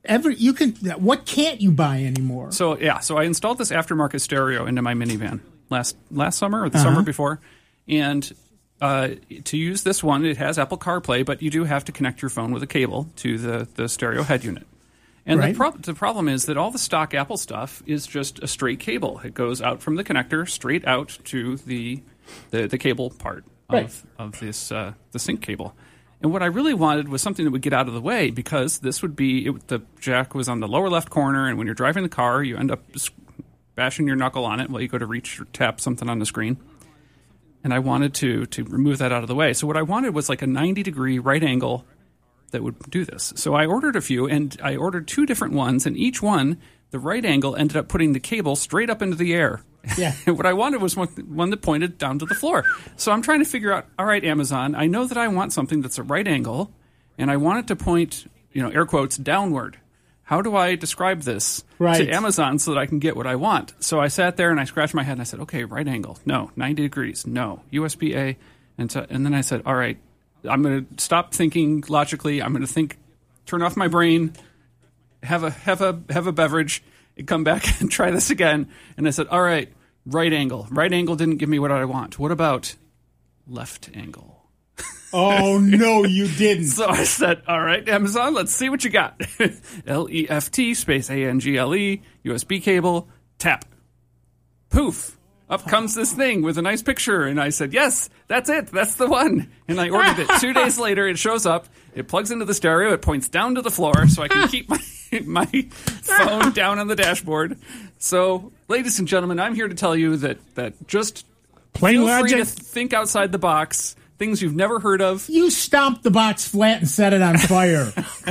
S2: What can't you buy anymore?
S4: So I installed this aftermarket stereo into my minivan last summer or the summer before, and to use this one, it has Apple CarPlay, but you do have to connect your phone with a cable to the stereo head unit. And
S2: right.
S4: the problem is that all the stock Apple stuff is just a straight cable. It goes out from the connector straight out to the cable part of this the sync cable. And what I really wanted was something that would get out of the way, because this would be the jack was on the lower left corner, and when you're driving the car, you end up just bashing your knuckle on it while you go to reach or tap something on the screen. And I wanted to remove that out of the way. So what I wanted was like a 90-degree right angle that would do this. So I ordered a few, and I ordered 2 different ones, and each one, the right angle ended up putting the cable straight up into the air.
S2: Yeah.
S4: What I wanted was one that pointed down to the floor. So I'm trying to figure out, all right, Amazon, I know that I want something that's a right angle, and I want it to point, air quotes, downward. How do I describe this to Amazon so that I can get what I want? So I sat there and I scratched my head and I said, okay, right angle. No. 90 degrees. No. USB-A. And then I said, all right, I'm going to stop thinking logically. I'm going to turn off my brain, have a beverage, and come back and try this again. And I said, all right, right angle. Right angle didn't give me what I want. What about left angle?
S2: Oh, no, you didn't.
S4: So I said, all right, Amazon, let's see what you got. LEFT space ANGLE, USB cable, tap. Poof. Up comes this thing with a nice picture. And I said, yes, that's it. That's the one. And I ordered it. 2 days later, it shows up. It plugs into the stereo. It points down to the floor so I can keep my phone down on the dashboard. So, ladies and gentlemen, I'm here to tell you that just
S3: plain
S4: feel
S3: logic.
S4: free to think outside the box. Things you've never heard of.
S2: You stomped the box flat and set it on fire.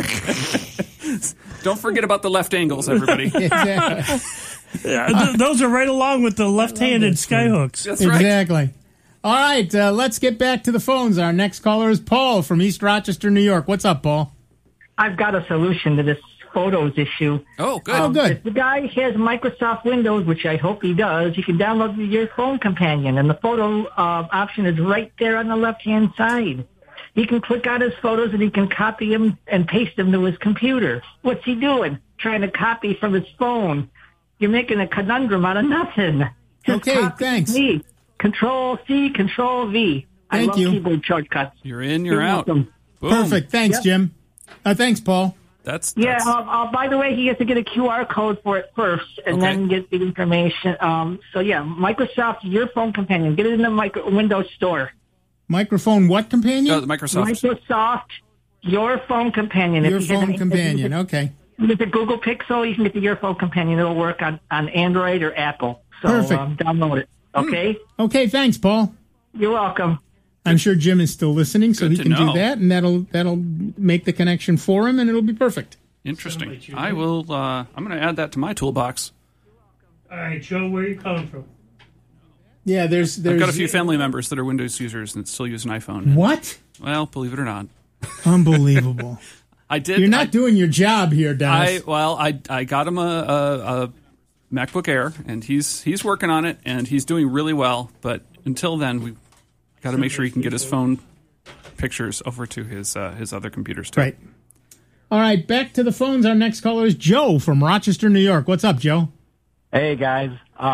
S4: Don't forget about the left angles, everybody.
S2: Exactly.
S3: Those are right along with the left-handed skyhooks.
S4: That's right.
S2: Exactly. All right, let's get back to the phones. Our next caller is Paul from East Rochester, New York. What's up, Paul?
S8: I've got a solution to this photos issue.
S4: Oh, good.
S2: Good.
S8: If the guy has Microsoft Windows, which I hope he does, he can download your phone companion, and the photo option is right there on the left-hand side. He can click on his photos, and he can copy them and paste them to his computer. What's he doing? Trying to copy from his phone. You're making a conundrum out of nothing. Just
S2: okay,
S8: copy
S2: thanks.
S8: me. Control-C, Control-V. I love keyboard shortcuts.
S4: You're in, you're out.
S8: Welcome.
S4: Boom.
S2: Perfect. Thanks,
S8: Yep.
S2: Jim. Thanks, Paul.
S4: That's
S8: by the way, he has to get a QR code for it first and then get the information. Microsoft Your Phone Companion. Get it in the Windows Store.
S2: Microphone what companion?
S4: the Microsoft.
S8: Microsoft Your Phone Companion.
S2: Your Phone Companion. Okay.
S8: With the Google Pixel, you can get the Your Phone Companion. It'll work on Android or Apple. So
S2: Perfect.
S8: download it. Okay?
S2: Okay, thanks, Paul.
S8: You're welcome.
S2: I'm sure Jim is still listening, so he
S4: Good
S2: can
S4: to know.
S2: do that, and that'll make the connection for him, and it'll be perfect.
S4: Interesting. I will. I'm going to add that to my toolbox.
S3: All right, Joe, where are you coming from?
S2: Yeah, there's
S4: I've got a few family members that are Windows users and still use an iPhone.
S2: What?
S4: Well, believe it or not,
S2: Unbelievable.
S4: I did.
S2: You're not doing your job here, Dennis.
S4: I got him a MacBook Air, and he's working on it, and he's doing really well. But until then, we've got to make sure he can get his phone pictures over to his other computers too.
S2: Right. All right, back to the phones. Our next caller is Joe from Rochester, New York. What's up, Joe?
S9: Hey, guys.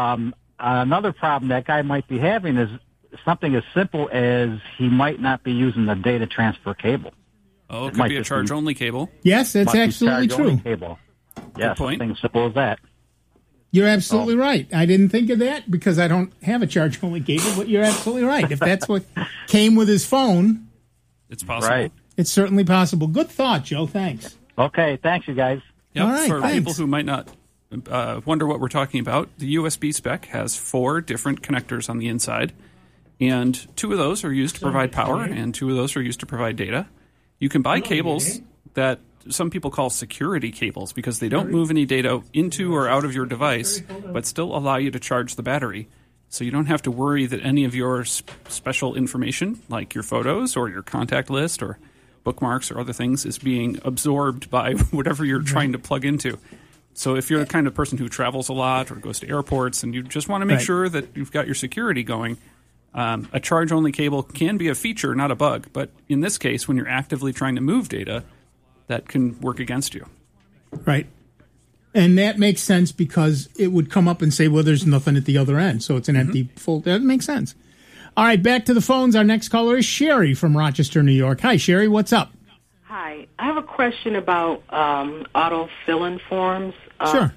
S9: Another problem that guy might be having is something as simple as he might not be using the data transfer cable.
S4: Oh, it could be a charge-only cable.
S2: Yes, that's absolutely true.
S9: Cable. Yes,
S4: point.
S9: something simple as that.
S2: You're absolutely right. I didn't think of that because I don't have a charge-only cable, but you're absolutely right. If that's what came with his phone,
S4: it's possible.
S9: Right.
S2: It's certainly possible. Good thought, Joe. Thanks.
S9: Okay, thanks, you guys.
S4: Yep.
S2: All right,
S4: For
S2: thanks.
S4: people who might not wonder what we're talking about, the USB spec has 4 different connectors on the inside, and 2 of those are used to provide power, and 2 of those are used to provide data. You can buy cables that some people call security cables because they don't move any data into or out of your device, but still allow you to charge the battery. So you don't have to worry that any of your special information, like your photos or your contact list or bookmarks or other things, is being absorbed by whatever you're trying to plug into. So if you're the kind of person who travels a lot or goes to airports and you just want to make sure that you've got your security going, a charge-only cable can be a feature, not a bug. But in this case, when you're actively trying to move data, that can work against you.
S2: Right. And that makes sense because it would come up and say, well, there's nothing at the other end. So it's an empty full. That makes sense. All right, back to the phones. Our next caller is Sherry from Rochester, New York. Hi, Sherry. What's up?
S10: Hi. I have a question about auto fill-in forms.
S2: Sure.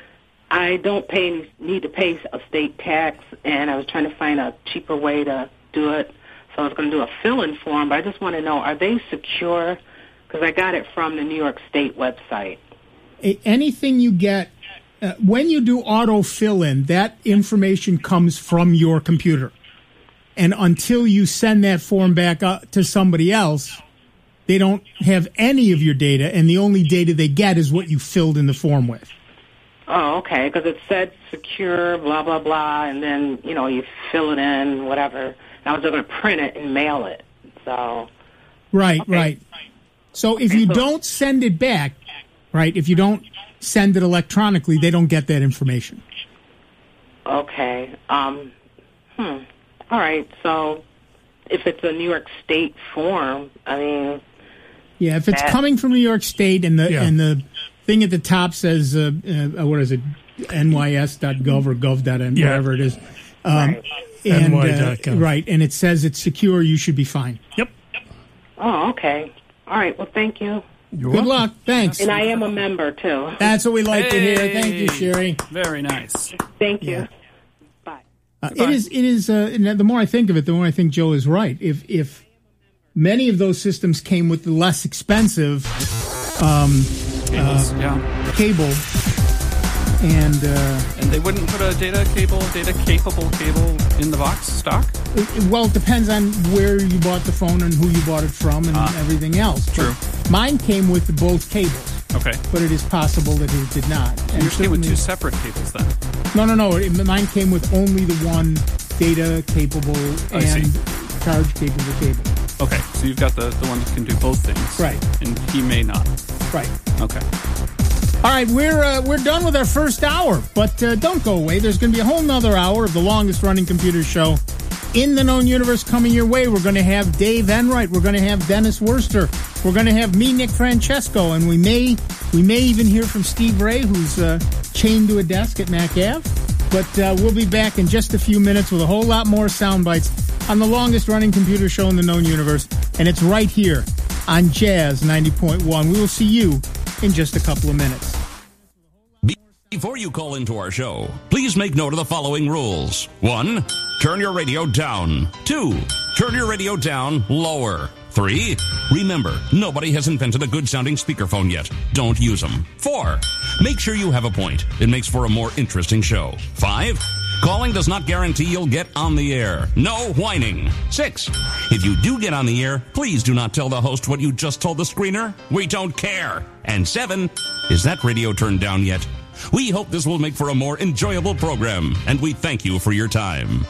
S10: I don't need to pay a state tax, and I was trying to find a cheaper way to do it. So I was going to do a fill-in form, but I just want to know, are they secure? Because I got it from the New York State website.
S2: Anything you get, when you do auto fill-in, that information comes from your computer. And until you send that form back to somebody else, they don't have any of your data, and the only data they get is what you filled in the form with.
S10: Oh, okay, because it said secure, blah, blah, blah, and then, you fill it in, whatever. And I was going to print it and mail it. So.
S2: Right,
S10: okay.
S2: right. So if you don't send it back, right, if you don't send it electronically, they don't get that information.
S10: Okay. All right, so if it's a New York State form,
S2: Yeah, if it's coming from New York State and the thing at the top says, what is it, nys.gov or gov.n, whatever it is.
S10: Right.
S2: And,
S3: NY.gov.
S2: right, and it says it's secure, you should be fine.
S3: Yep.
S10: Oh, okay. All right, well, thank you.
S2: Good luck. Thanks.
S10: And I am a member, too.
S2: That's what we like to hear. Thank you, Sherry.
S4: Very nice.
S10: Thank you.
S2: Yeah.
S10: Bye.
S2: It is. The more I think of it, the more I think Joe is right. If many of those systems came with the less expensive cable, and
S4: they wouldn't put a data-capable cable in the box stock?
S2: It depends on where you bought the phone and who you bought it from and everything else.
S4: True.
S2: But mine came with both cables.
S4: Okay.
S2: But it is possible that it did not. And
S4: yours came with 2 separate cables then?
S2: No. Mine came with only the one data-capable and charge-capable cable.
S4: Okay, so you've got the one that can do both things.
S2: Right.
S4: And he may not.
S2: Right.
S4: Okay.
S2: All right, we're done with our first hour, but don't go away. There's going to be a whole nother hour of the longest-running computer show in the known universe coming your way. We're going to have Dave Enright. We're going to have Dennis Worster. We're going to have me, Nick Francesco, and we may even hear from Steve Ray, who's chained to a desk at Mac Ave. But we'll be back in just a few minutes with a whole lot more sound bites on the longest-running computer show in the known universe, and it's right here on Jazz 90.1. We will see you in just a couple of minutes.
S11: Before you call into our show, please make note of the following rules. 1, turn your radio down. 2, turn your radio down lower. 3, remember, nobody has invented a good-sounding speakerphone yet. Don't use them. 4, make sure you have a point. It makes for a more interesting show. 5, Calling does not guarantee you'll get on the air. No whining. 6, if you do get on the air, please do not tell the host what you just told the screener. We don't care. And 7, is that radio turned down yet? We hope this will make for a more enjoyable program, and we thank you for your time.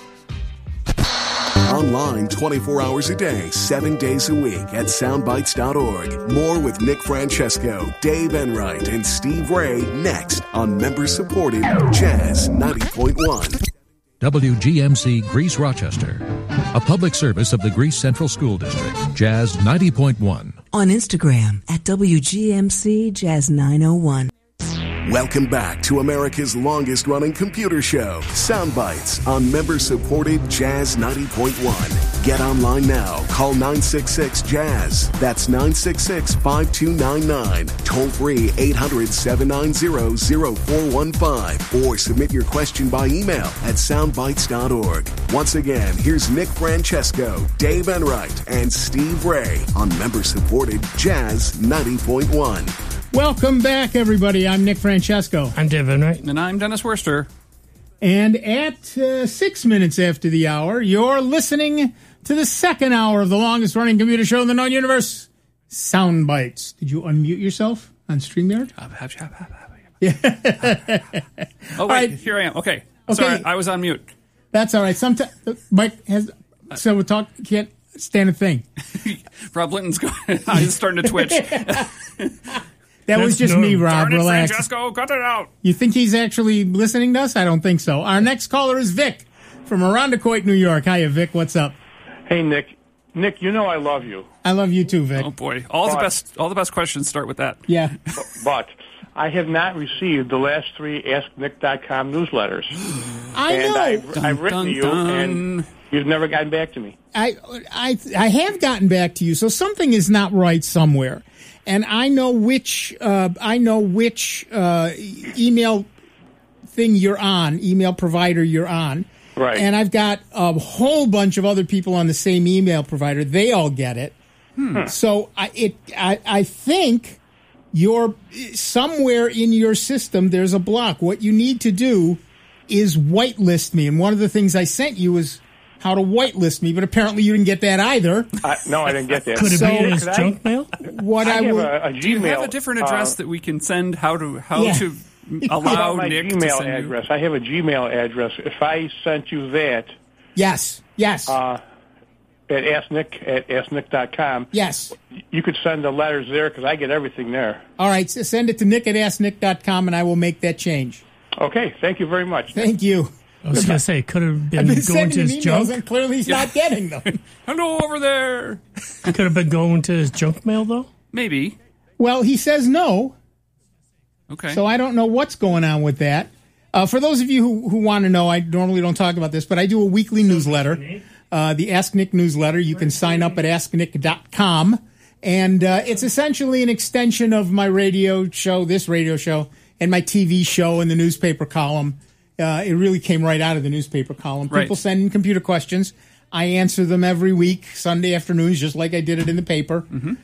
S1: Online 24 hours a day, 7 days a week at soundbites.org. More with Nick Francesco, Dave Enright, and Steve Ray next on member-supported Jazz 90.1.
S12: WGMC Greece Rochester, a public service of the Greece Central School District. Jazz 90.1.
S13: On Instagram at WGMC Jazz 901.
S1: Welcome back to America's longest-running computer show, Soundbites, on member-supported Jazz 90.1. Get online now. Call 966-JAZZ. That's 966-5299. Toll-free 800-790-0415. Or submit your question by email at soundbites.org. Once again, here's Nick Francesco, Dave Enright, and Steve Ray on member-supported Jazz 90.1.
S2: Welcome back, everybody. I'm Nick Francesco.
S3: I'm Dave Enright.
S4: And I'm Dennis Worster.
S2: And at 6 minutes after the hour, you're listening to the second hour of the longest-running computer show in the known universe, Soundbites. Did you unmute yourself on StreamYard?
S4: Yeah. Oh, wait,
S2: right.
S4: Here I am. Okay. Sorry, I was on mute.
S2: That's all right. Sometimes Mike has... So we can't stand a thing.
S4: Rob Linton's he's starting to twitch.
S2: That was just me, Rob.
S4: Darn it,
S2: relax.
S4: Francesco, cut it out.
S2: You think he's actually listening to us? I don't think so. Our next caller is Vic from Arundecoit, New York. Hiya, Vic. What's up?
S14: Hey, Nick. Nick, you know I love you.
S2: I love you too, Vic.
S4: Oh boy, all the best questions start with that.
S2: Yeah.
S14: But I have not received the last 3 AskNick.com newsletters.
S2: I know.
S14: I've written to you, and you've never gotten back to me.
S2: I have gotten back to you, so something is not right somewhere. And I know which email thing you're on, email provider you're on.
S14: Right.
S2: And I've got a whole bunch of other people on the same email provider. They all get it. So I think you're somewhere in your system. There's a block. What you need to do is whitelist me. And one of the things I sent you was how to whitelist me, but apparently you didn't get that either.
S14: No, I didn't get that.
S3: Could it be in his junk mail?
S2: What
S14: I have a
S4: Gmail. Do you have a different address that we can send? How to allow
S14: my
S4: Nick
S14: Gmail
S4: to send
S14: address? I have a Gmail address. If I sent you that,
S2: yes,
S14: at asknick.com,
S2: yes,
S14: you could send the letters there because I get everything there.
S2: All right, so send it to Nick at asknick.com, and I will make that change.
S14: Okay, thank you very much.
S2: Thank you.
S3: I was going to say, could have been going to his junk.
S2: And clearly he's not getting them.
S4: Hello over there.
S3: Could have been going to his junk mail, though?
S4: Maybe.
S2: Well, he says no.
S4: Okay.
S2: So I don't know what's going on with that. For those of you who want to know, I normally don't talk about this, but I do a weekly newsletter, the Ask Nick newsletter. You can sign up at asknick.com. And it's essentially an extension of my radio show, this radio show, and my TV show and the newspaper column. It really came right out of the newspaper column. People send in computer questions. I answer them every week, Sunday afternoons, just like I did it in the paper.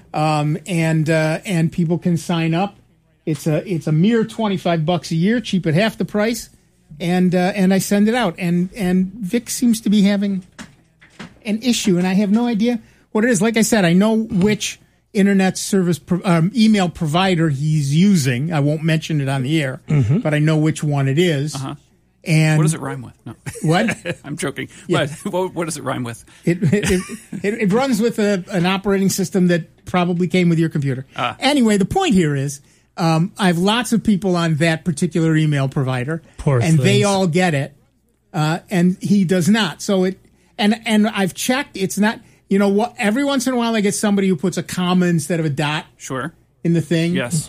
S2: And people can sign up. It's a mere $25 a year, cheap at half the price, and I send it out. And Vic seems to be having an issue, and I have no idea what it is. Like I said, I know which internet service email provider he's using. I won't mention it on the air, but I know which one it is. And
S4: what does it rhyme with? No.
S2: What?
S4: I'm joking.
S2: Yeah.
S4: What does it rhyme with?
S2: It runs with an operating system that probably came with your computer. Anyway, the point here is I have lots of people on that particular email provider, and they all get it, and he does not. So and I've checked. It's not. You know what? Every once in a while, I get somebody who puts a comma instead of a dot.
S4: Sure.
S2: In the thing.
S4: Yes.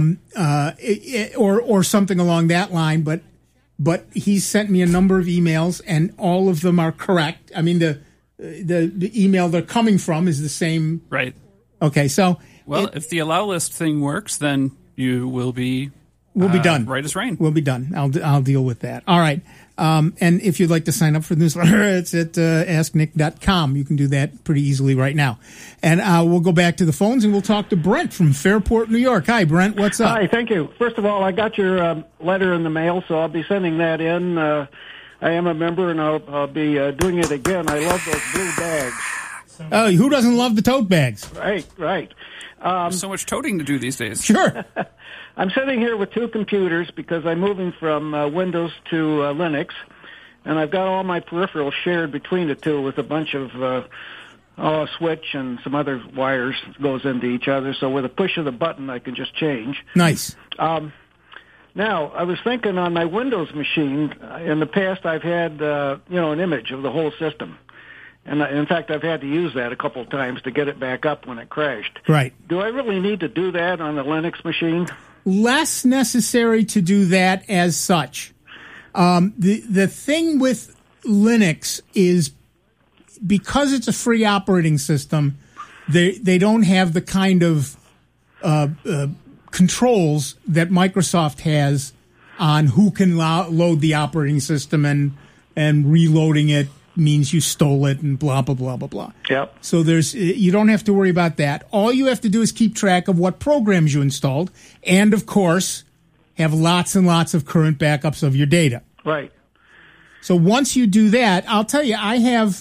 S2: Or something along that line, but he's sent me a number of emails, and all of them are correct. I mean, the email they're coming from is the same.
S4: Right.
S2: Okay, so...
S4: Well, if the allow list thing works, then you will be...
S2: We'll be done.
S4: Right as rain.
S2: We'll be done. I'll deal with that. All right. And if you'd like to sign up for the newsletter, it's at asknick.com. You can do that pretty easily right now. And we'll go back to the phones, and we'll talk to Brent from Fairport, New York. Hi, Brent. What's up?
S15: Hi, thank you. First of all, I got your letter in the mail, so I'll be sending that in.
S14: I am a member, and I'll be doing it again. I love those blue bags.
S2: Oh, who doesn't love the tote bags?
S14: Right.
S4: There's so much toting to do these days.
S2: Sure.
S14: I'm sitting here with 2 computers because I'm moving from Windows to Linux, and I've got all my peripherals shared between the two with a bunch of switch and some other wires that goes into each other. So with a push of the button, I can just change.
S2: Nice.
S14: Now, I was thinking on my Windows machine, in the past I've had, an image of the whole system. And in fact, I've had to use that a couple of times to get it back up when it crashed.
S2: Right.
S14: Do I really need to do that on the Linux machine?
S2: Less necessary to do that as such. The thing with Linux is because it's a free operating system, they don't have the kind of controls that Microsoft has on who can load the operating system, and reloading it means you stole it and blah, blah, blah, blah, blah.
S14: Yep.
S2: So you don't have to worry about that. All you have to do is keep track of what programs you installed and, of course, have lots and lots of current backups of your data.
S14: Right.
S2: So once you do that, I'll tell you, I have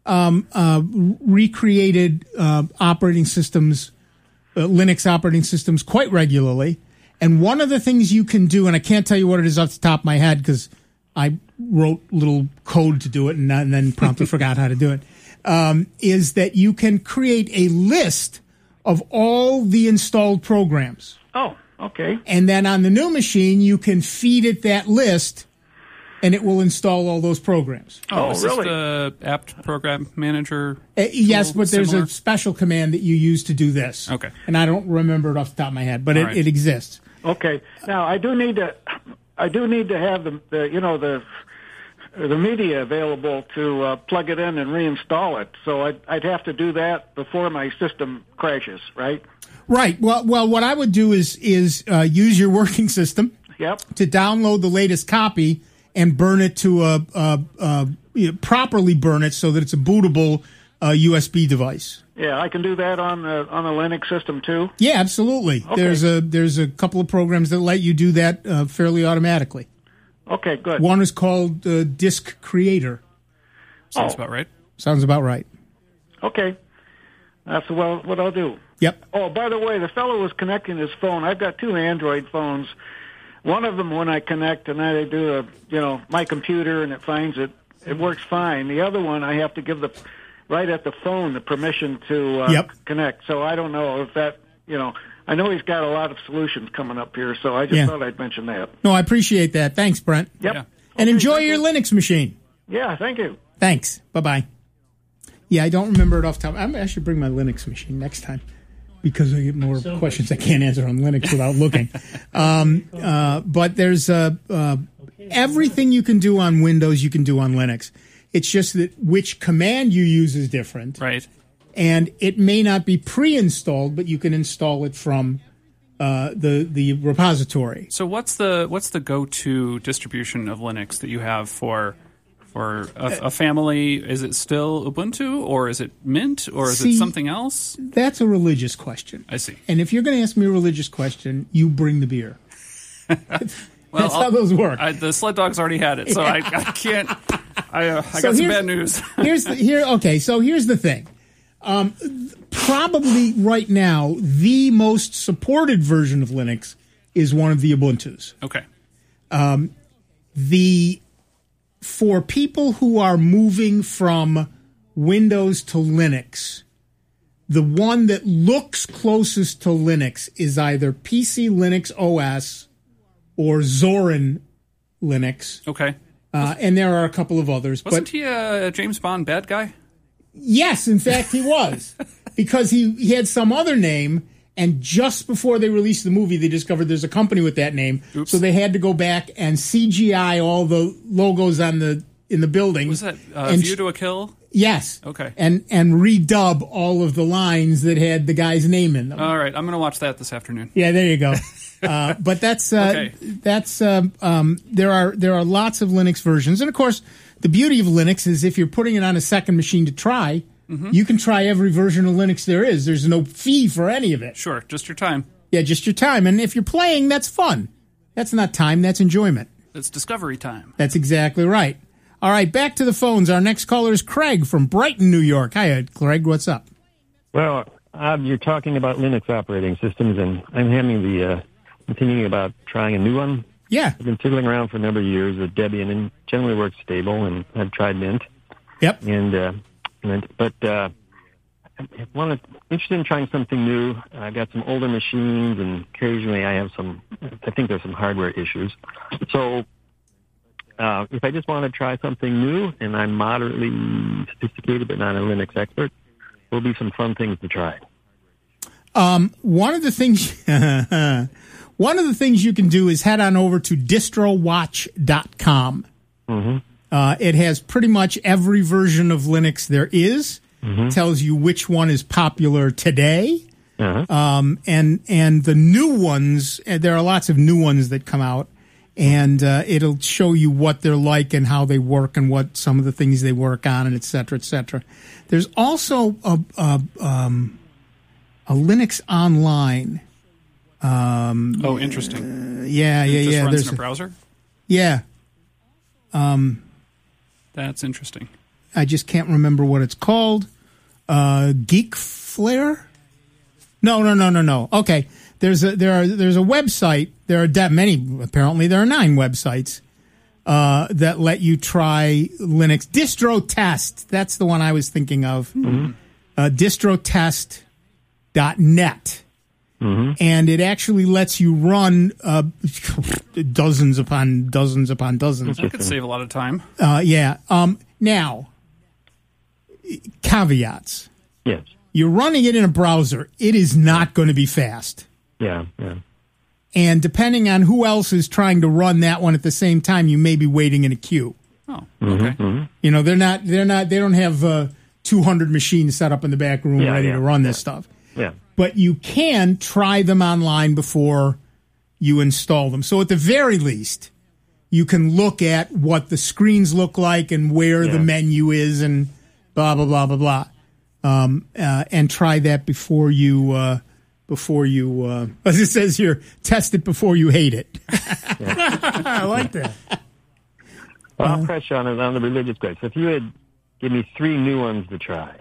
S2: recreated operating systems, Linux operating systems quite regularly. And one of the things you can do, and I can't tell you what it is off the top of my head because I wrote little code to do it and then promptly forgot how to do it, is that you can create a list of all the installed programs.
S14: Oh, okay.
S2: And then on the new machine, you can feed it that list, and it will install all those programs.
S4: Oh, is really? This the apt program manager?
S2: Yes, but there's a special command that you use to do this.
S4: Okay.
S2: And I don't remember it off the top of my head, but it exists.
S14: Okay. Now, I do need to have the media available to plug it in and reinstall it. So I'd have to do that before my system crashes, right?
S2: Right. Well, what I would do is use your working system.
S14: Yep.
S2: To download the latest copy and burn it to properly burn it so that it's a bootable USB device.
S14: Yeah, I can do that on the Linux system too.
S2: Yeah, absolutely.
S14: Okay.
S2: There's a couple of programs that let you do that fairly automatically.
S14: Okay, good.
S2: One is called Disk Creator.
S4: Sounds about right.
S2: Sounds about right.
S14: Okay. That's what I'll do.
S2: Yep.
S14: Oh, by the way, the fellow was connecting his phone. I've got 2 Android phones. One of them, when I connect and I do my computer and it finds it works fine. The other one, I have to give right at the phone the permission to connect. So I don't know if that, I know he's got a lot of solutions coming up here, so I just thought I'd mention that.
S2: No, I appreciate that. Thanks, Brent.
S14: Yep. Yeah.
S2: And enjoy your Linux machine.
S14: Yeah, thank you.
S2: Thanks. Bye-bye. Yeah, I don't remember it off the top. I should bring my Linux machine next time because I get more questions I can't answer on Linux without looking. But there's everything you can do on Windows, you can do on Linux. It's just that which command you use is different.
S4: Right.
S2: And it may not be pre-installed, but you can install it from the repository.
S4: So what's the go-to distribution of Linux that you have for a family? Is it still Ubuntu, or is it Mint, or is it something else?
S2: That's a religious question.
S4: I see.
S2: And if you're going to ask me a religious question, you bring the beer. That's how those work.
S4: The sled dog's already had it, so I can't. I got some bad news.
S2: So here's the thing. Probably right now, the most supported version of Linux is one of the Ubuntus.
S4: Okay.
S2: For people who are moving from Windows to Linux, the one that looks closest to Linux is either PC Linux OS or Zorin Linux.
S4: Okay.
S2: And there are a couple of others.
S4: Wasn't he a James Bond bad guy?
S2: Yes, in fact, he was. Because he had some other name, and just before they released the movie, they discovered there's a company with that name.
S4: Oops.
S2: So they had to go back and CGI all the logos in the building.
S4: Was that View to a Kill?
S2: Yes.
S4: Okay.
S2: And redub all of the lines that had the guy's name in them.
S4: All right, I'm going to watch that this afternoon.
S2: Yeah, there you go. But that's
S4: okay.
S2: There are lots of Linux versions, and of course, the beauty of Linux is if you're putting it on a second machine to try, you can try every version of Linux there is. There's no fee for any of it.
S4: Sure, just your time.
S2: Yeah, just your time. And if you're playing, that's fun. That's not time, that's enjoyment.
S4: It's discovery time.
S2: That's exactly right. All right, back to the phones. Our next caller is Craig from Brighton, New York. Hi, Craig. What's up?
S15: Well, you're talking about Linux operating systems, and I'm I'm thinking about trying a new one.
S2: Yeah.
S15: I've been fiddling around for a number of years with Debian, and generally works stable, and I've tried Mint.
S2: Yep.
S15: But I'm interested in trying something new. I've got some older machines, and occasionally I think there's some hardware issues. So if I just want to try something new, and I'm moderately sophisticated but not a Linux expert, will be some fun things to try.
S2: One of the things you can do is head on over to distrowatch.com.
S15: Mm-hmm.
S2: It has pretty much every version of Linux there is.
S15: Mm-hmm.
S2: Tells you which one is popular today.
S15: Uh-huh.
S2: And the new ones, there are lots of new ones that come out, and it'll show you what they're like and how they work and what some of the things they work on, and et cetera, et cetera. There's also a Linux Online.
S4: Interesting.
S2: Yeah.
S4: It just runs
S2: There's
S4: in a browser?
S2: Yeah.
S4: That's interesting.
S2: I just can't remember what it's called. Geek Flare? No. Okay. There's a website. There are apparently there are 9 websites that let you try Linux. Distro Test. That's the one I was thinking of.
S15: Mm-hmm.
S2: Distrotest.net.
S15: Mm-hmm.
S2: And it actually lets you run dozens upon dozens upon dozens.
S4: That could save a lot of time.
S2: Yeah. Now, caveats.
S15: Yes.
S2: You're running it in a browser. It is not going to be fast.
S15: Yeah.
S2: And depending on who else is trying to run that one at the same time, you may be waiting in a queue.
S4: Oh,
S15: mm-hmm.
S4: okay.
S15: Mm-hmm.
S2: You know, they don't have 200 machines set up in the back room ready to run this stuff.
S15: Yeah.
S2: But you can try them online before you install them. So at the very least, you can look at what the screens look like and where the menu is and blah, blah, blah, blah, blah. And try that before you, as it says here, test it before you hate it.
S3: I like that.
S15: Well, I'll press you on the religious grade. So if you would give me 3 new ones to try.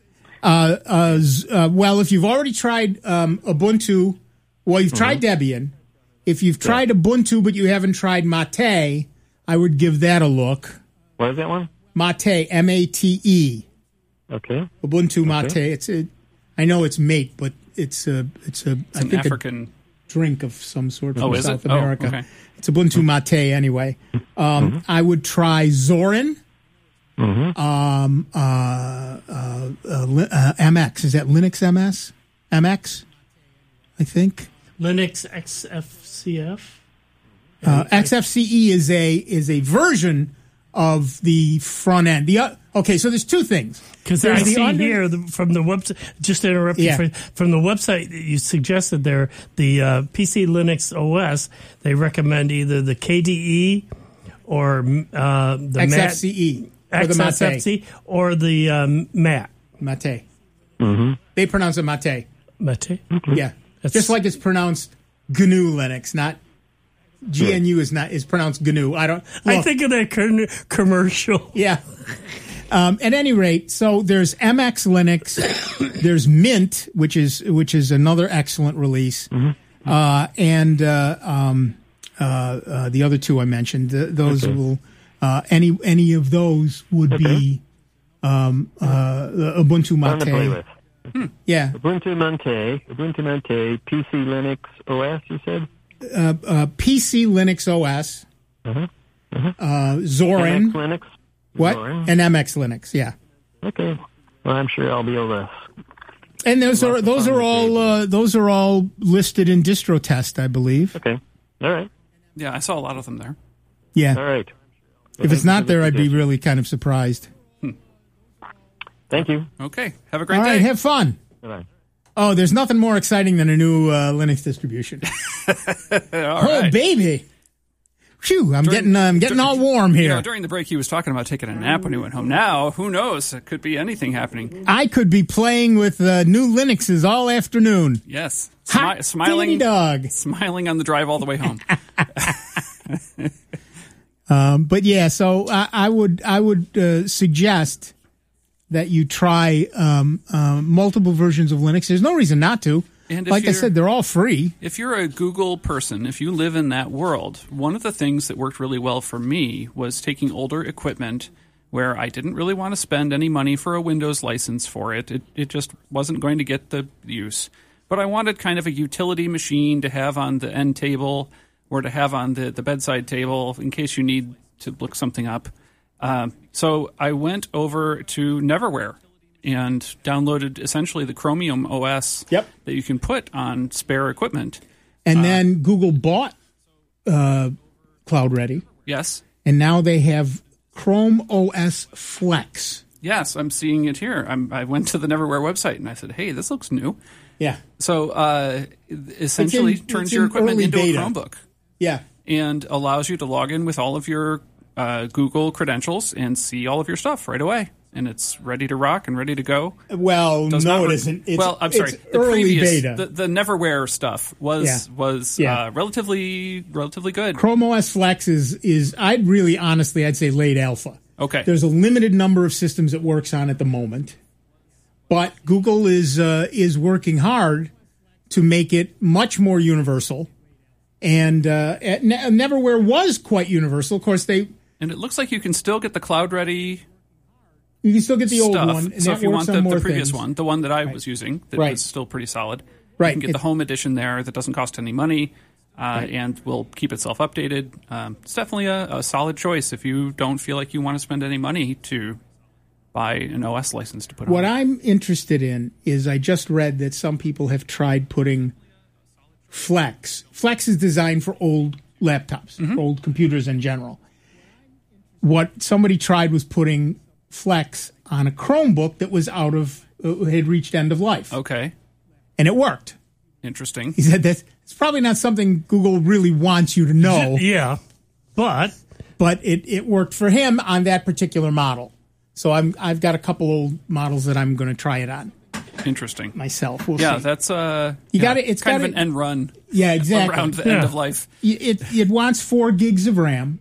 S2: Well, if you've already tried Ubuntu, you've tried Debian. If you've tried Ubuntu but you haven't tried Mate, I would give that a look.
S15: What is that one?
S2: Mate, M-A-T-E.
S15: Okay.
S2: Ubuntu Mate. I know it's mate, but it's an
S4: African
S2: drink of some sort from South
S4: it?
S2: America.
S4: Oh, okay.
S2: It's Ubuntu Mate anyway. I would try Zorin.
S15: Mm-hmm.
S2: MX. Is that Linux MS? MX, I think.
S3: Linux XFCF.
S2: XFCE is a version of the front end. Okay, so there's 2 things.
S3: Because I see here from the website, just to interrupt you, from the website you suggested there, the PC Linux OS, they recommend either the KDE or the
S2: XFCE.
S3: XFCE or the MAT.
S2: Mate.
S15: Mm-hmm.
S2: They pronounce it Mate.
S3: Mate?
S2: Yeah. Just like it's pronounced GNU Linux, not GNU is pronounced GNU. I
S3: think of that commercial.
S2: Yeah. At any rate, so there's MX Linux, there's Mint, which is another excellent release, and the other 2 I mentioned. Those will any of those would be Ubuntu Mate. Yeah.
S15: Ubuntu Mate, PC Linux OS. You said.
S2: PC Linux OS. Zorin.
S15: MX Linux.
S2: What?
S15: Zorin.
S2: And MX Linux, yeah.
S15: Okay. Well, I'm sure I'll be able to.
S2: And those are all listed in DistroTest, I believe.
S15: Okay. All right.
S4: Yeah, I saw a lot of them there.
S2: Yeah.
S15: All right.
S2: If it's not there, I'd be really kind of surprised.
S15: Thank you.
S4: Okay. Have a great
S2: day.
S4: All right.
S2: Have fun.
S15: Bye.
S2: Oh, there's nothing more exciting than a new Linux distribution.
S4: Oh,
S2: baby. Phew, I'm getting all warm here.
S4: You know, during the break, he was talking about taking a nap when he went home. Now, who knows? It could be anything happening.
S2: I could be playing with new Linuxes all afternoon.
S4: Yes.
S2: Smiling dog.
S4: Smiling on the drive all the way home.
S2: But yeah, so I would suggest that you try multiple versions of Linux. There's no reason not to.
S4: And
S2: like I said, they're all free.
S4: If you're a Google person, if you live in that world, one of the things that worked really well for me was taking older equipment where I didn't really want to spend any money for a Windows license for it. It just wasn't going to get the use. But I wanted kind of a utility machine to have on the end table or to have on the bedside table in case you need to look something up. So I went over to Neverware and downloaded essentially the Chromium OS that you can put on spare equipment.
S2: And then Google bought Cloud Ready.
S4: Yes.
S2: And now they have Chrome OS Flex.
S4: Yes, I'm seeing it here. I went to the Neverware website and I said, hey, this looks new.
S2: Yeah.
S4: So essentially turns your equipment into a Chromebook.
S2: Yeah.
S4: And allows you to log in with all of your Google credentials and see all of your stuff right away. And it's ready to rock and ready to go.
S2: Well, no, it isn't.
S4: I'm sorry.
S2: It's early beta.
S4: The Neverware stuff was relatively good.
S2: Chrome OS Flex is I'd say late alpha.
S4: Okay.
S2: There's a limited number of systems it works on at the moment, but Google is working hard to make it much more universal. And Neverware was quite universal. Of course, and
S4: it looks like you can still get the Cloud Ready.
S2: You can still get the old
S4: stuff.
S2: one. And
S4: so
S2: that
S4: if you
S2: works
S4: want
S2: on
S4: the
S2: more
S4: previous
S2: things.
S4: one, the one that I was using, that was still pretty solid, you can get the home edition there that doesn't cost any money and will keep itself updated. It's definitely a solid choice if you don't feel like you want to spend any money to buy an OS license to put on.
S2: What I'm interested in is I just read that some people have tried putting Flex. Flex is designed for old laptops, old computers in general. What somebody tried was putting Flex on a Chromebook that was had reached end of life.
S4: Okay.
S2: And it worked.
S4: Interesting.
S2: He said that's it's probably not something Google really wants you to know.
S3: Yeah. But
S2: it worked for him on that particular model. So I've got a couple old models that I'm going to try it on.
S4: Interesting.
S2: Myself. We'll
S4: see.
S2: That's
S4: it's kind of an end run.
S2: Yeah, exactly.
S4: Around the end of life.
S2: It wants 4 gigs of RAM.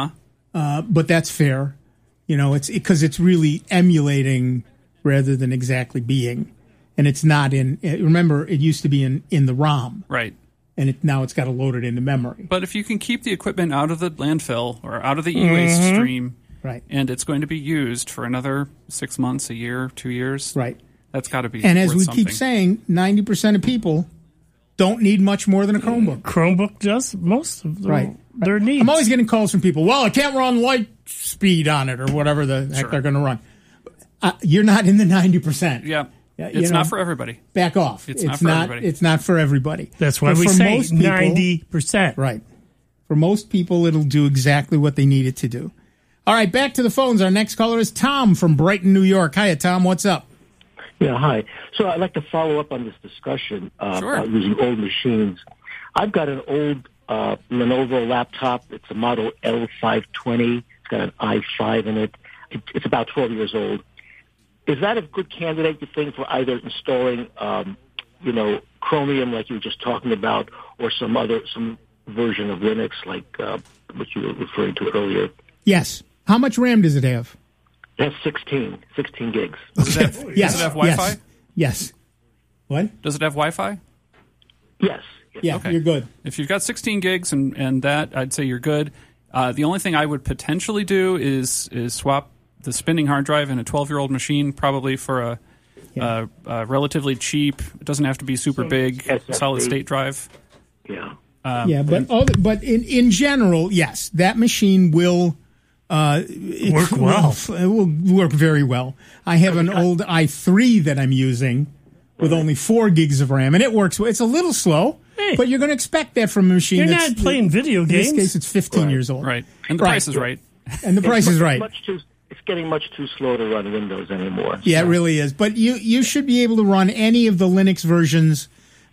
S2: But that's fair. It's because it's really emulating rather than exactly being, and it's not in. Remember, it used to be in the ROM,
S4: right?
S2: And now it's got to load it into memory.
S4: But if you can keep the equipment out of the landfill or out of the e-waste stream,
S2: right,
S4: and it's going to be used for another 6 months, a year, 2 years,
S2: right,
S4: that's got to be.
S2: And as we
S4: something.
S2: keep saying, 90% of people don't need much more than a Chromebook.
S3: Chromebook does most of their needs.
S2: I'm always getting calls from people. Well, I can't run light speed on it or whatever the heck they're going to run. You're not in the 90%.
S4: Yeah. It's not for everybody.
S2: Back off.
S4: It's not for everybody.
S2: It's not for everybody.
S3: That's why we say 90%.
S2: Right. For most people, it'll do exactly what they need it to do. All right, back to the phones. Our next caller is Tom from Brighton, New York. Hiya, Tom. What's up?
S16: Yeah, hi. So I'd like to follow up on this discussion about using old machines. I've got an old Lenovo laptop. It's a model L520. It's got an i5 in it. It's about 12 years old. Is that a good candidate, you think, for either installing, Chromium, like you were just talking about, or some version of Linux, like what you were referring to earlier?
S2: Yes. How much RAM does it have?
S16: It has 16 gigs.
S4: Does it have Wi-Fi?
S2: Yes. What?
S4: Does it have Wi-Fi?
S16: Yes.
S2: Yeah,
S4: okay.
S2: You're good.
S4: If you've got 16 gigs and that, I'd say you're good. The only thing I would potentially do is swap the spinning hard drive in a 12-year-old machine, probably for a relatively cheap. It doesn't have to be super big solid-state drive.
S16: Yeah.
S2: But in general, yes, that machine will
S3: work well.
S2: It will work very well. I have an old i3 that I'm using with only 4 gigs of RAM, and it works. It's a little slow, but you're going to expect that from a machine.
S3: You're not playing video games.
S2: In this case, it's 15 years old.
S4: Right. And the price is right.
S2: And the price is right.
S16: It's getting much too slow to run Windows anymore.
S2: Yeah, it really is. But you should be able to run any of the Linux versions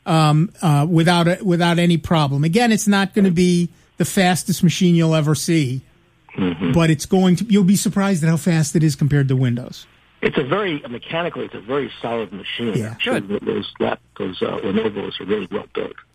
S2: without any problem. Again, it's not going to be the fastest machine you'll ever see, but you'll be surprised at how fast it is compared to Windows.
S16: It's mechanically, it's a very solid machine.
S2: Yeah,
S16: good. Those Lenovo's are really well built.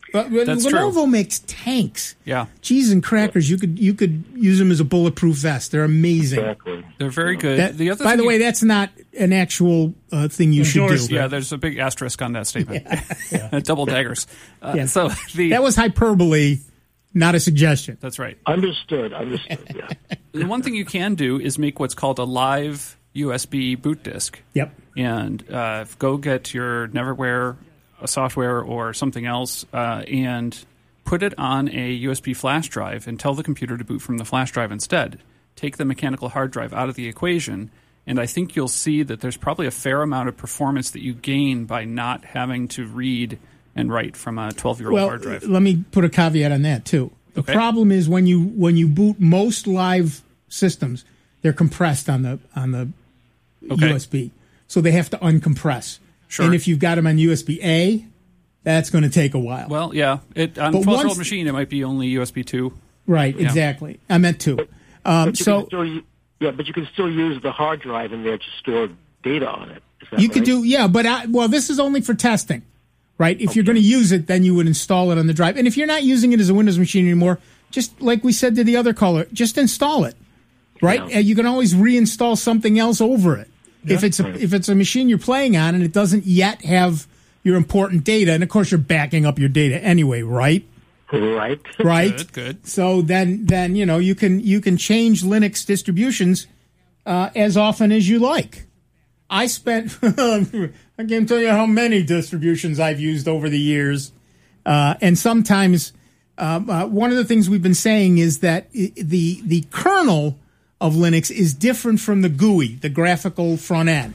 S4: That's
S2: Lenovo
S4: true.
S2: makes tanks.
S4: Yeah.
S2: Cheese and crackers. You could use them as a bulletproof vest. They're amazing.
S16: Exactly.
S4: They're very good.
S2: By the way, that's not an actual thing you should do.
S4: Yeah, there's a big asterisk on that statement. Double daggers. So
S2: that was hyperbole, not a suggestion.
S4: That's right.
S16: Understood. Yeah.
S4: The one thing you can do is make what's called a live USB boot disk.
S2: Yep.
S4: And go get your Neverware software or something else and put it on a USB flash drive and tell the computer to boot from the flash drive instead. Take the mechanical hard drive out of the equation, and I think you'll see that there's probably a fair amount of performance that you gain by not having to read and write from a 12-year-old hard drive.
S2: Let me put a caveat on that, too. The
S4: Okay.
S2: problem is when you boot most live systems, they're compressed on the USB. So they have to uncompress.
S4: Sure.
S2: And if you've got them on USB-A, that's going to take a while.
S4: Well, yeah. On a
S2: But
S4: 12-year-old machine, it might be only USB 2.
S2: Right,
S4: Yeah.
S2: exactly. I meant 2.
S16: But you can still use the hard drive in there to store data on it. Is that
S2: You could
S16: right?
S2: do, but this is only for testing, right? If you're going to use it, then you would install it on the drive. And if you're not using it as a Windows machine anymore, just like we said to the other caller, just install it, right?
S16: Yeah.
S2: And you can always reinstall something else over it.
S3: Yeah.
S2: If it's a machine you're playing on and it doesn't yet have your important data, and of course you're backing up your data anyway, right?
S16: Right.
S2: Right.
S4: Good. So
S2: then you can change Linux distributions as often as you like. I spent I can't tell you how many distributions I've used over the years, and sometimes one of the things we've been saying is that the kernel of Linux is different from the GUI, the graphical front end,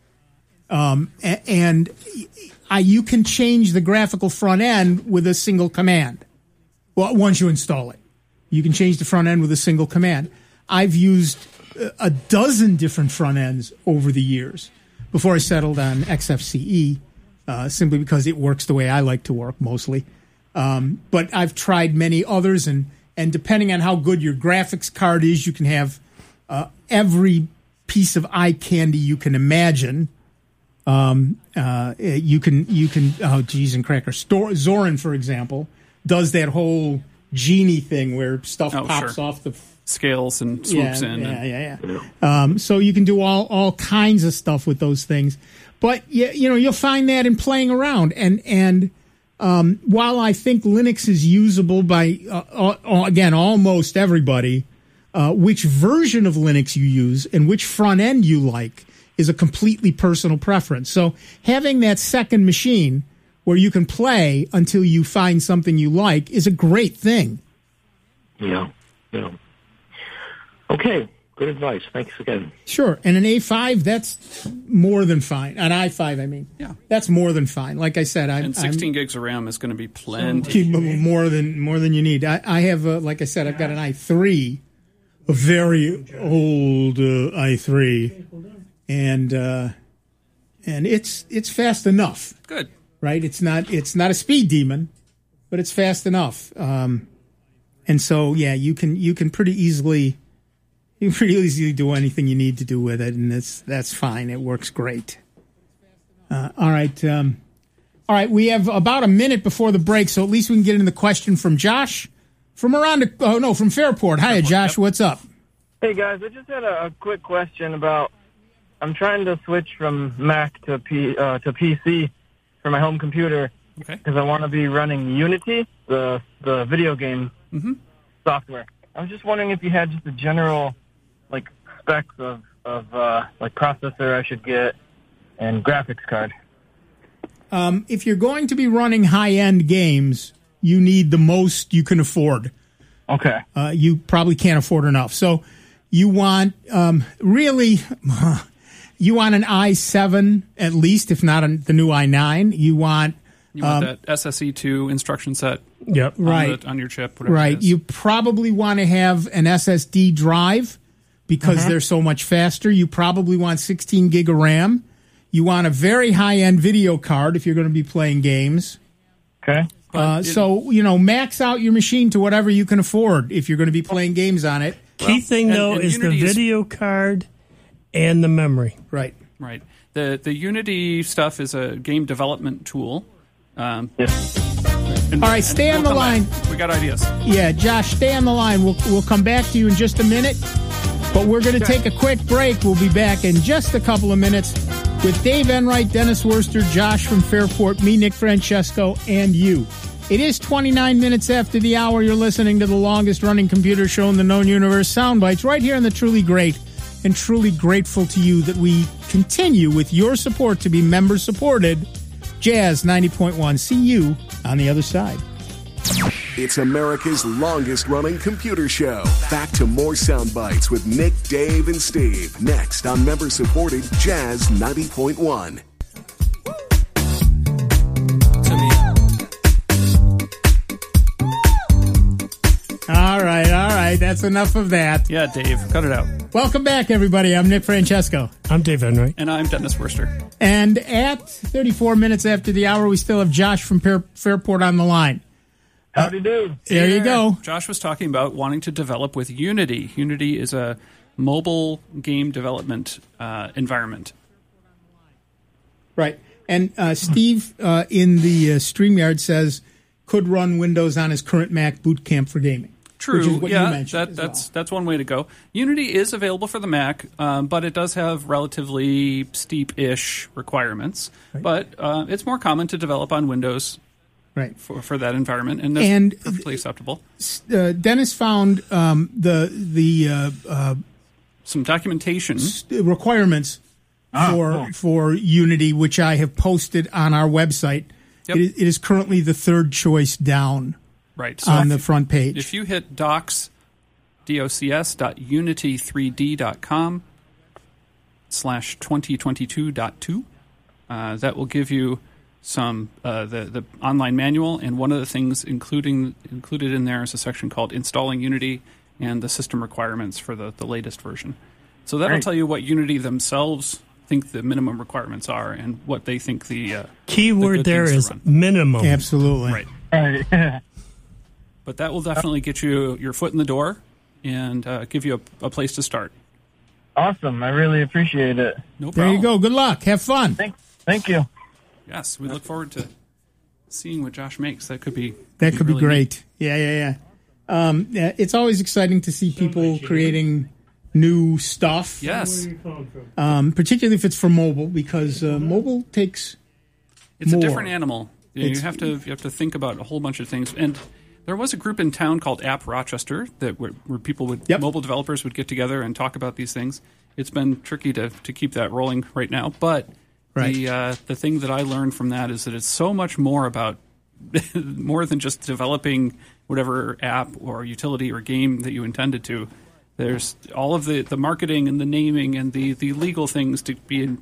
S2: and you can change the graphical front end with a single command. Well, once you install it, you can change the front end with a single command. I've used a dozen different front ends over the years before I settled on XFCE, simply because it works the way I like to work mostly. But I've tried many others, and depending on how good your graphics card is, you can have every piece of eye candy you can imagine. You can cheese and crackers. Zorin, for example, does that whole genie thing where stuff pops off the
S4: scales and swoops in.
S2: Yeah. So you can do all kinds of stuff with those things, but you'll find that in playing around. And while I think Linux is usable by again almost everybody, which version of Linux you use and which front end you like is a completely personal preference. So having that second machine where you can play until you find something you like is a great thing.
S16: Yeah. Okay, good advice. Thanks again.
S2: Sure, and an A5, that's more than fine. An i5, I mean.
S4: Yeah.
S2: That's more than fine. Like I said,
S4: and 16 gigs of RAM is going to be plenty.
S2: More than you need. I have, like I said, I've got an i3, a very old i3, and it's fast enough.
S4: Good.
S2: Right? It's not a speed demon, but it's fast enough. And so you can pretty easily do anything you need to do with it, and that's fine. It works great. All right. We have about a minute before the break, so at least we can get into the question from Josh from from Fairport. Hi, Josh. What's up?
S17: Hey guys, I just had a quick question about. I'm trying to switch from Mac to PC for my home computer because I want to be running Unity, the video game software. I was just wondering if you had just a general specs of processor I should get and graphics card.
S2: If you're going to be running high-end games, you need the most you can afford.
S17: Okay.
S2: You probably can't afford enough. So you want you want an i7 at least, if not the new i9. You want
S4: that SSE2 instruction set.
S2: Yep. Right.
S4: On your chip. Whatever
S2: Right.
S4: It is.
S2: You probably want to have an SSD drive because they're so much faster. You probably want 16 gig of RAM. You want a very high-end video card if you're going to be playing games.
S17: Okay.
S2: Max out your machine to whatever you can afford if you're going to be playing games on it.
S3: Key thing, though, is the video card and the memory.
S2: Right.
S4: Right. The Unity stuff is a game development tool. And
S2: All right, stay on the line.
S4: We got ideas.
S2: Yeah, Josh, stay on the line. We'll come back to you in just a minute. But we're going to take a quick break. We'll be back in just a couple of minutes with Dave Enright, Dennis Worster, Josh from Fairport, me, Nick Francesco, and you. It is 29 minutes after the hour. You're listening to the longest-running computer show in the known universe, Soundbites, right here on the Truly Great, and truly grateful to you that we continue with your support to be member-supported. Jazz 90.1. See you on the other side.
S1: It's America's longest-running computer show. Back to more Soundbites with Nick, Dave, and Steve. Next on member-supported Jazz 90.1.
S2: All right. That's enough of that.
S4: Yeah, Dave, cut it out.
S2: Welcome back, everybody. I'm Nick Francesco.
S3: I'm Dave Enright.
S4: And I'm Dennis Worster.
S2: And at 34 minutes after the hour, we still have Josh from Fairport on the line.
S6: Howdy do.
S2: There you go.
S4: Josh was talking about wanting to develop with Unity. Unity is a mobile game development environment.
S2: Right. And Steve in the StreamYard says could run Windows on his current Mac Boot Camp for gaming.
S4: True.
S2: Which is what you mentioned.
S4: That's one way to go. Unity is available for the Mac, but it does have relatively steep-ish requirements. Right. But it's more common to develop on Windows.
S2: Right.
S4: For that environment, and that's perfectly acceptable.
S2: Dennis found some
S4: documentation
S2: requirements for Unity, which I have posted on our website. Yep. It is currently the third choice down.
S4: Right. So
S2: on the front page.
S4: If you hit docs.unity3d.com/2022.2, that will give you some the online manual, and one of the things included in there is a section called Installing Unity and the system requirements for the latest version. So that'll tell you what Unity themselves think the minimum requirements are and what they think the
S3: keyword there is minimum.
S2: Absolutely.
S4: Right. But that will definitely get you your foot in the door and give you a place to start.
S17: Awesome. I really appreciate it.
S4: No problem.
S2: There you go. Good luck. Have fun.
S17: Thank you.
S4: Yes, we look forward to seeing what Josh makes. That could be
S2: really great. Neat. Yeah. It's always exciting to see people creating new stuff.
S4: Yes.
S2: Particularly if it's for mobile, because mobile takes
S4: It's
S2: more.
S4: A different animal. You have to think about a whole bunch of things. And there was a group in town called App Rochester where people mobile developers would get together and talk about these things. It's been tricky to keep that rolling right now, but the thing that I learned from that is that it's so much more about more than just developing whatever app or utility or game that you intended to. There's all of the marketing and the naming and the legal things to be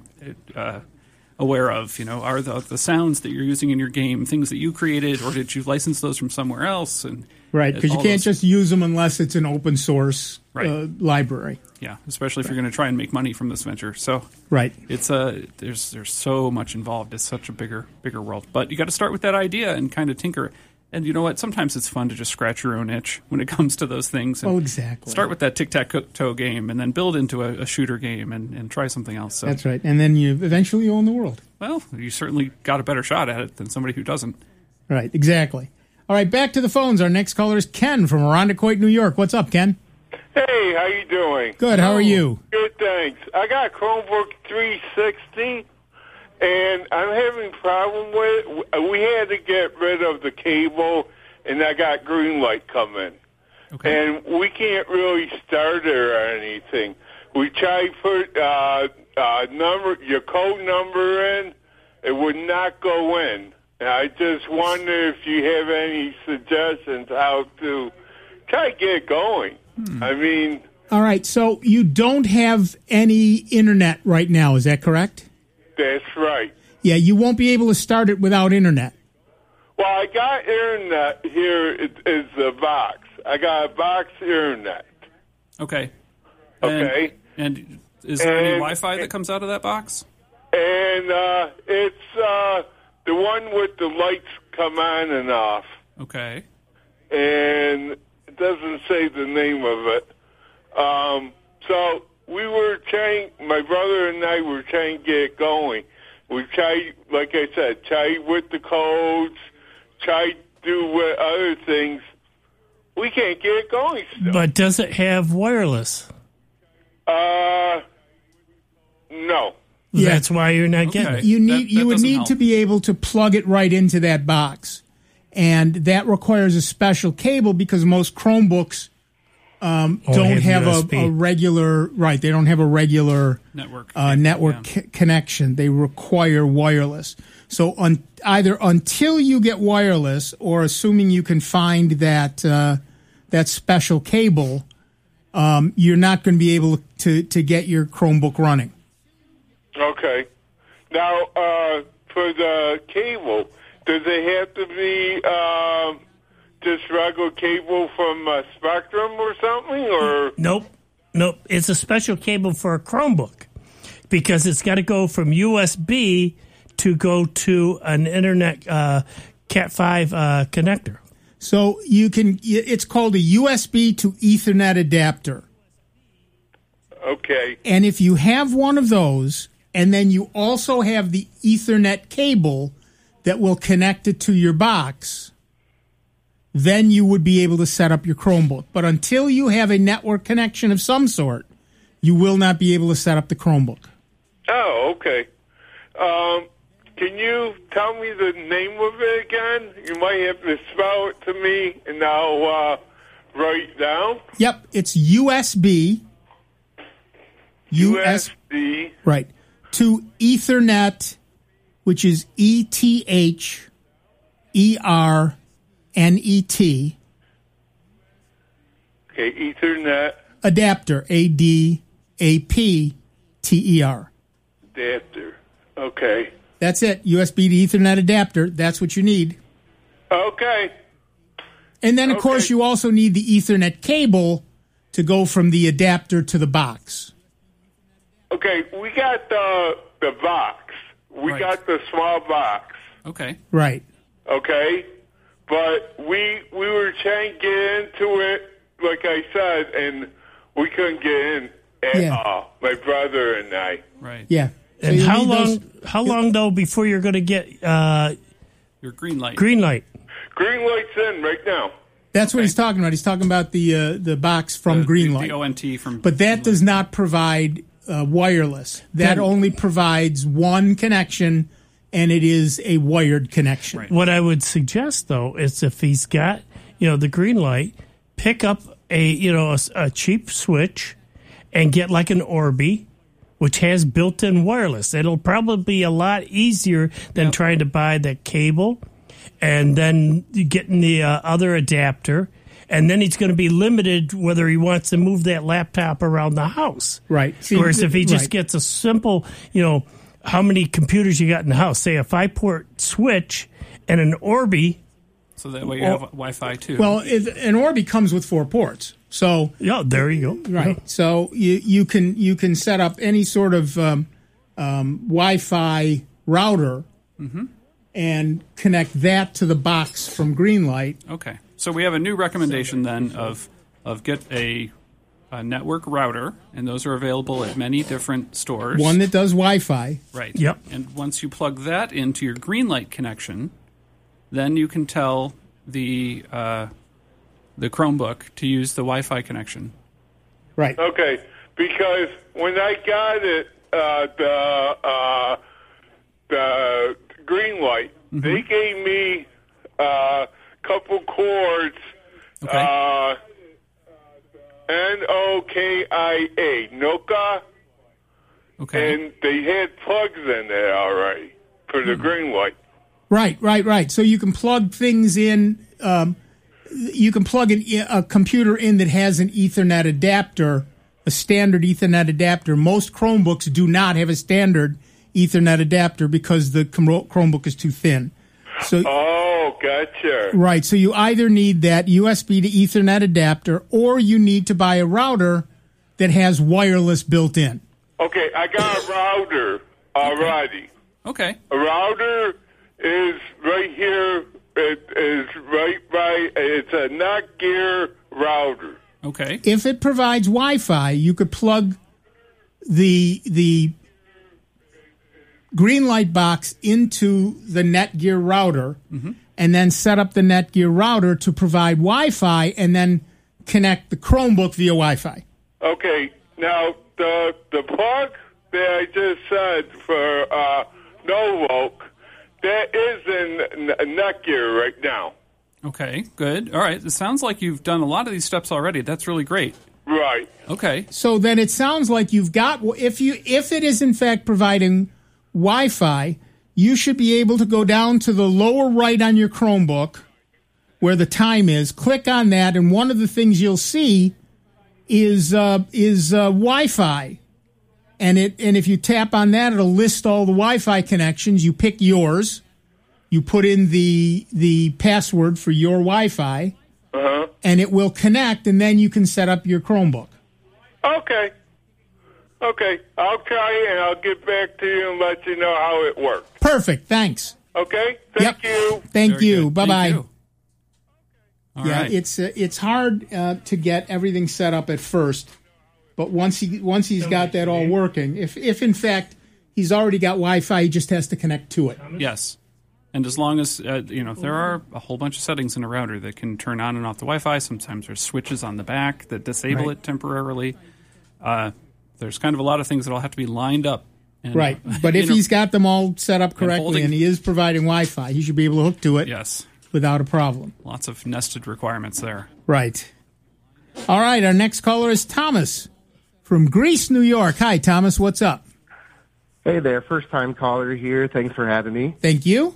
S4: aware of. Are the sounds that you're using in your game things that you created, or did you license those from somewhere else? And
S2: right, because you can't just use them unless it's an open source library.
S4: Yeah, especially if you're going to try and make money from this venture. So it's there's so much involved. It's such a bigger world. But you got to start with that idea and kind of tinker. And you know what? Sometimes it's fun to just scratch your own itch when it comes to those things. And
S2: exactly.
S4: Start with that tic-tac-toe game and then build into a shooter game and try something else. So.
S2: That's right. And then you eventually own the world.
S4: Well, you certainly got a better shot at it than somebody who doesn't.
S2: Right, exactly. All right, back to the phones. Our next caller is Ken from Irondequoit, New York. What's up, Ken?
S18: Hey, how you doing?
S2: Good, how are you?
S18: Good, thanks. I got a Chromebook 360. And I'm having a problem with it. We had to get rid of the cable, and I got green light coming. Okay. And we can't really start it or anything. We tried to put your code number in. It would not go in. And I just wonder if you have any suggestions how to try to get it going. I mean...
S2: All right, so you don't have any internet right now, is that correct?
S18: That's right.
S2: Yeah, you won't be able to start it without internet.
S18: Well, I got internet here. Is the box. I got a box internet.
S4: Okay.
S18: Okay.
S4: And is there any Wi-Fi that comes out of that box?
S18: And it's the one with the lights come on and off.
S4: Okay.
S18: And it doesn't say the name of it. So we were trying, my brother and I were trying to get it going. We tried, like I said, tried with the codes, tried do with other things, we can't get it going still.
S3: But does it have wireless?
S18: No.
S3: That's why you're not getting it.
S2: You would need to be able to plug it right into that box, and that requires a special cable because most Chromebooks don't have a regular They don't have a regular network connection. They require wireless. So either until you get wireless, or assuming you can find that special cable, you're not going to be able to get your Chromebook running.
S18: Okay. Now, for the cable, does it have to be just regular cable from Spectrum or something? Or
S3: Nope. It's a special cable for a Chromebook because it's got to go from USB to go to an Internet Cat5 connector.
S2: So it's called a USB to Ethernet adapter.
S18: Okay.
S2: And if you have one of those, and then you also have the Ethernet cable that will connect it to your box, then you would be able to set up your Chromebook. But until you have a network connection of some sort, you will not be able to set up the Chromebook.
S18: Oh, okay. Can you tell me the name of it again? You might have to spell it to me, and I'll write it down.
S2: Yep, it's USB.
S18: USB.
S2: Right. To Ethernet, which is ETHERNET.
S18: Okay, Ethernet.
S2: Adapter, ADAPTER.
S18: Adapter. Okay.
S2: That's it. USB to Ethernet adapter. That's what you need.
S18: Okay.
S2: And then, of course, you also need the Ethernet cable to go from the adapter to the box.
S18: Okay, we got the box. We got the small box.
S4: Okay.
S2: Right.
S18: Okay, but we were trying to get into it, like I said, and we couldn't get in at all. My brother and I.
S4: Right.
S2: Yeah. So
S3: And how long though before you're going to get
S4: your green light?
S18: Green light's in right now.
S2: That's what he's talking about. He's talking about the box from Greenlight.
S4: The ONT from.
S2: But that does not provide wireless. That only provides one connection, and it is a wired connection.
S3: Right. What I would suggest though is if he's got the green light, pick up a cheap switch and get like an Orbi, which has built-in wireless. It'll probably be a lot easier than trying to buy the cable and then getting the other adapter. And then he's going to be limited whether he wants to move that laptop around the house.
S2: Right.
S3: Whereas if he just gets a simple, how many computers you got in the house, say a 5-port switch and an Orbi.
S4: So that way you have Wi-Fi too.
S2: Well, an Orbi comes with 4 ports. So
S3: there you go.
S2: Right. So you can set up any sort of Wi-Fi router and connect that to the box from Greenlight.
S4: Okay. So we have a new recommendation then of get a network router, and those are available at many different stores.
S2: One that does Wi-Fi.
S4: Right.
S3: Yep.
S4: And once you plug that into your Greenlight connection, then you can tell the Chromebook to use the Wi-Fi connection.
S2: Right.
S18: Okay, because when I got it, the green light, they gave me a couple cords, Nokia, Nokia, and they had plugs in there already for the green light.
S2: Right. So you can plug things in. You can plug a computer in that has an Ethernet adapter, a standard Ethernet adapter. Most Chromebooks do not have a standard Ethernet adapter because the Chromebook is too thin. So,
S18: gotcha.
S2: Right. So you either need that USB to Ethernet adapter, or you need to buy a router that has wireless built in.
S18: Okay, I got a router already.
S4: Okay.
S18: A router is right here. It is right by. It's a Netgear router.
S4: Okay.
S2: If it provides Wi-Fi, you could plug the Greenlight box into the Netgear router, and then set up the Netgear router to provide Wi-Fi, and then connect the Chromebook via Wi-Fi.
S18: Okay, now the plug that I just said for Novoke, that is in Netgear right now.
S4: Okay, good. All right. It sounds like you've done a lot of these steps already. That's really great.
S18: Right.
S4: Okay.
S2: So then it sounds like you've got, if it is in fact providing Wi-Fi, you should be able to go down to the lower right on your Chromebook where the time is, click on that, and one of the things you'll see is Wi-Fi. And if you tap on that, it'll list all the Wi-Fi connections. You pick yours. You put in the password for your Wi-Fi, and it will connect, and then you can set up your Chromebook.
S18: Okay. I'll try and I'll get back to you and let you know how it works.
S2: Perfect. Thanks.
S18: Okay. Thank you.
S2: Thank you. Bye-bye.
S4: All
S2: yeah,
S4: right.
S2: it's hard to get everything set up at first, but once he's got that all working, if in fact he's already got Wi-Fi, he just has to connect to it.
S4: Yes. And as long as, there are a whole bunch of settings in a router that can turn on and off the Wi-Fi. Sometimes there's switches on the back that disable it temporarily. There's kind of a lot of things that all have to be lined up. And,
S2: right. But if he's got them all set up correctly and he is providing Wi-Fi, he should be able to hook to it without a problem.
S4: Lots of nested requirements there.
S2: Right. All right. Our next caller is Thomas from Greece, New York. Hi, Thomas. What's up?
S19: Hey there. First-time caller here. Thanks for having me.
S2: Thank you.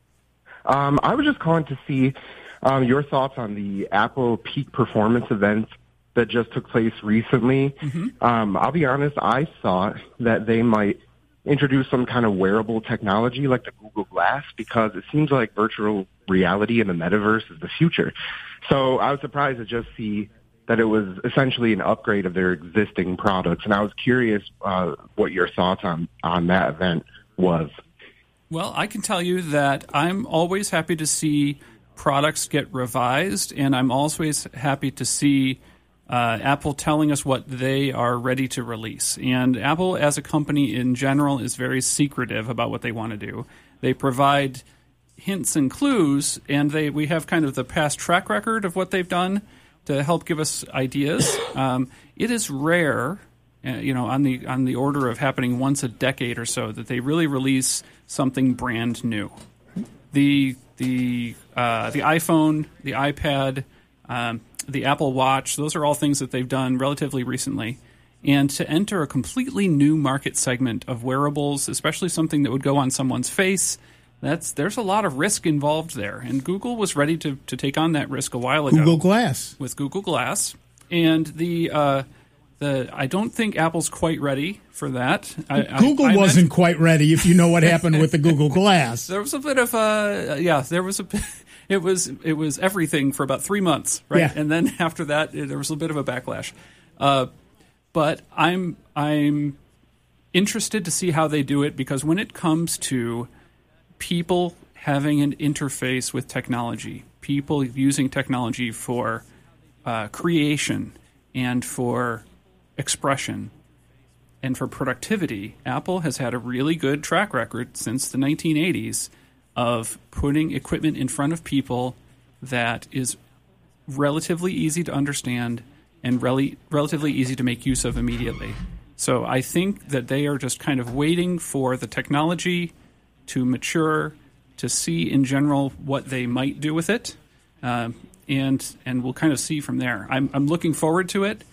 S19: I was just calling to see your thoughts on the Apple Peak Performance event that just took place recently. I'll be honest, I thought that they might introduce some kind of wearable technology like the Google Glass, because it seems like virtual reality in the metaverse is the future. So I was surprised to just see that it was essentially an upgrade of their existing products, and I was curious what your thoughts on that event was.
S4: Well, I can tell you that I'm always happy to see products get revised, and I'm always happy to see Apple telling us what they are ready to release. And Apple, as a company in general, is very secretive about what they want to do. They provide hints and clues, and we have kind of the past track record of what they've done to help give us ideas. It is rare, on the order of happening once a decade or so, that they really release something brand new. The iPhone, the iPad, the Apple Watch, those are all things that they've done relatively recently. And to enter a completely new market segment of wearables, especially something that would go on someone's face, there's a lot of risk involved there. And Google was ready to take on that risk a while ago.
S2: Google Glass.
S4: With Google Glass. And I don't think Apple's quite ready for that.
S2: Google wasn't quite ready, if you know what happened with the Google Glass.
S4: There was a bit of there was a bit. It was everything for about 3 months, right?
S2: Yeah.
S4: And then after that, there was a bit of a backlash. But I'm interested to see how they do it, because when it comes to people having an interface with technology, people using technology for creation and for expression and for productivity, Apple has had a really good track record since the 1980s of putting equipment in front of people that is relatively easy to understand and relatively easy to make use of immediately. So I think that they are just kind of waiting for the technology to mature, to see in general what they might do with it, and we'll kind of see from there. I'm looking forward to it.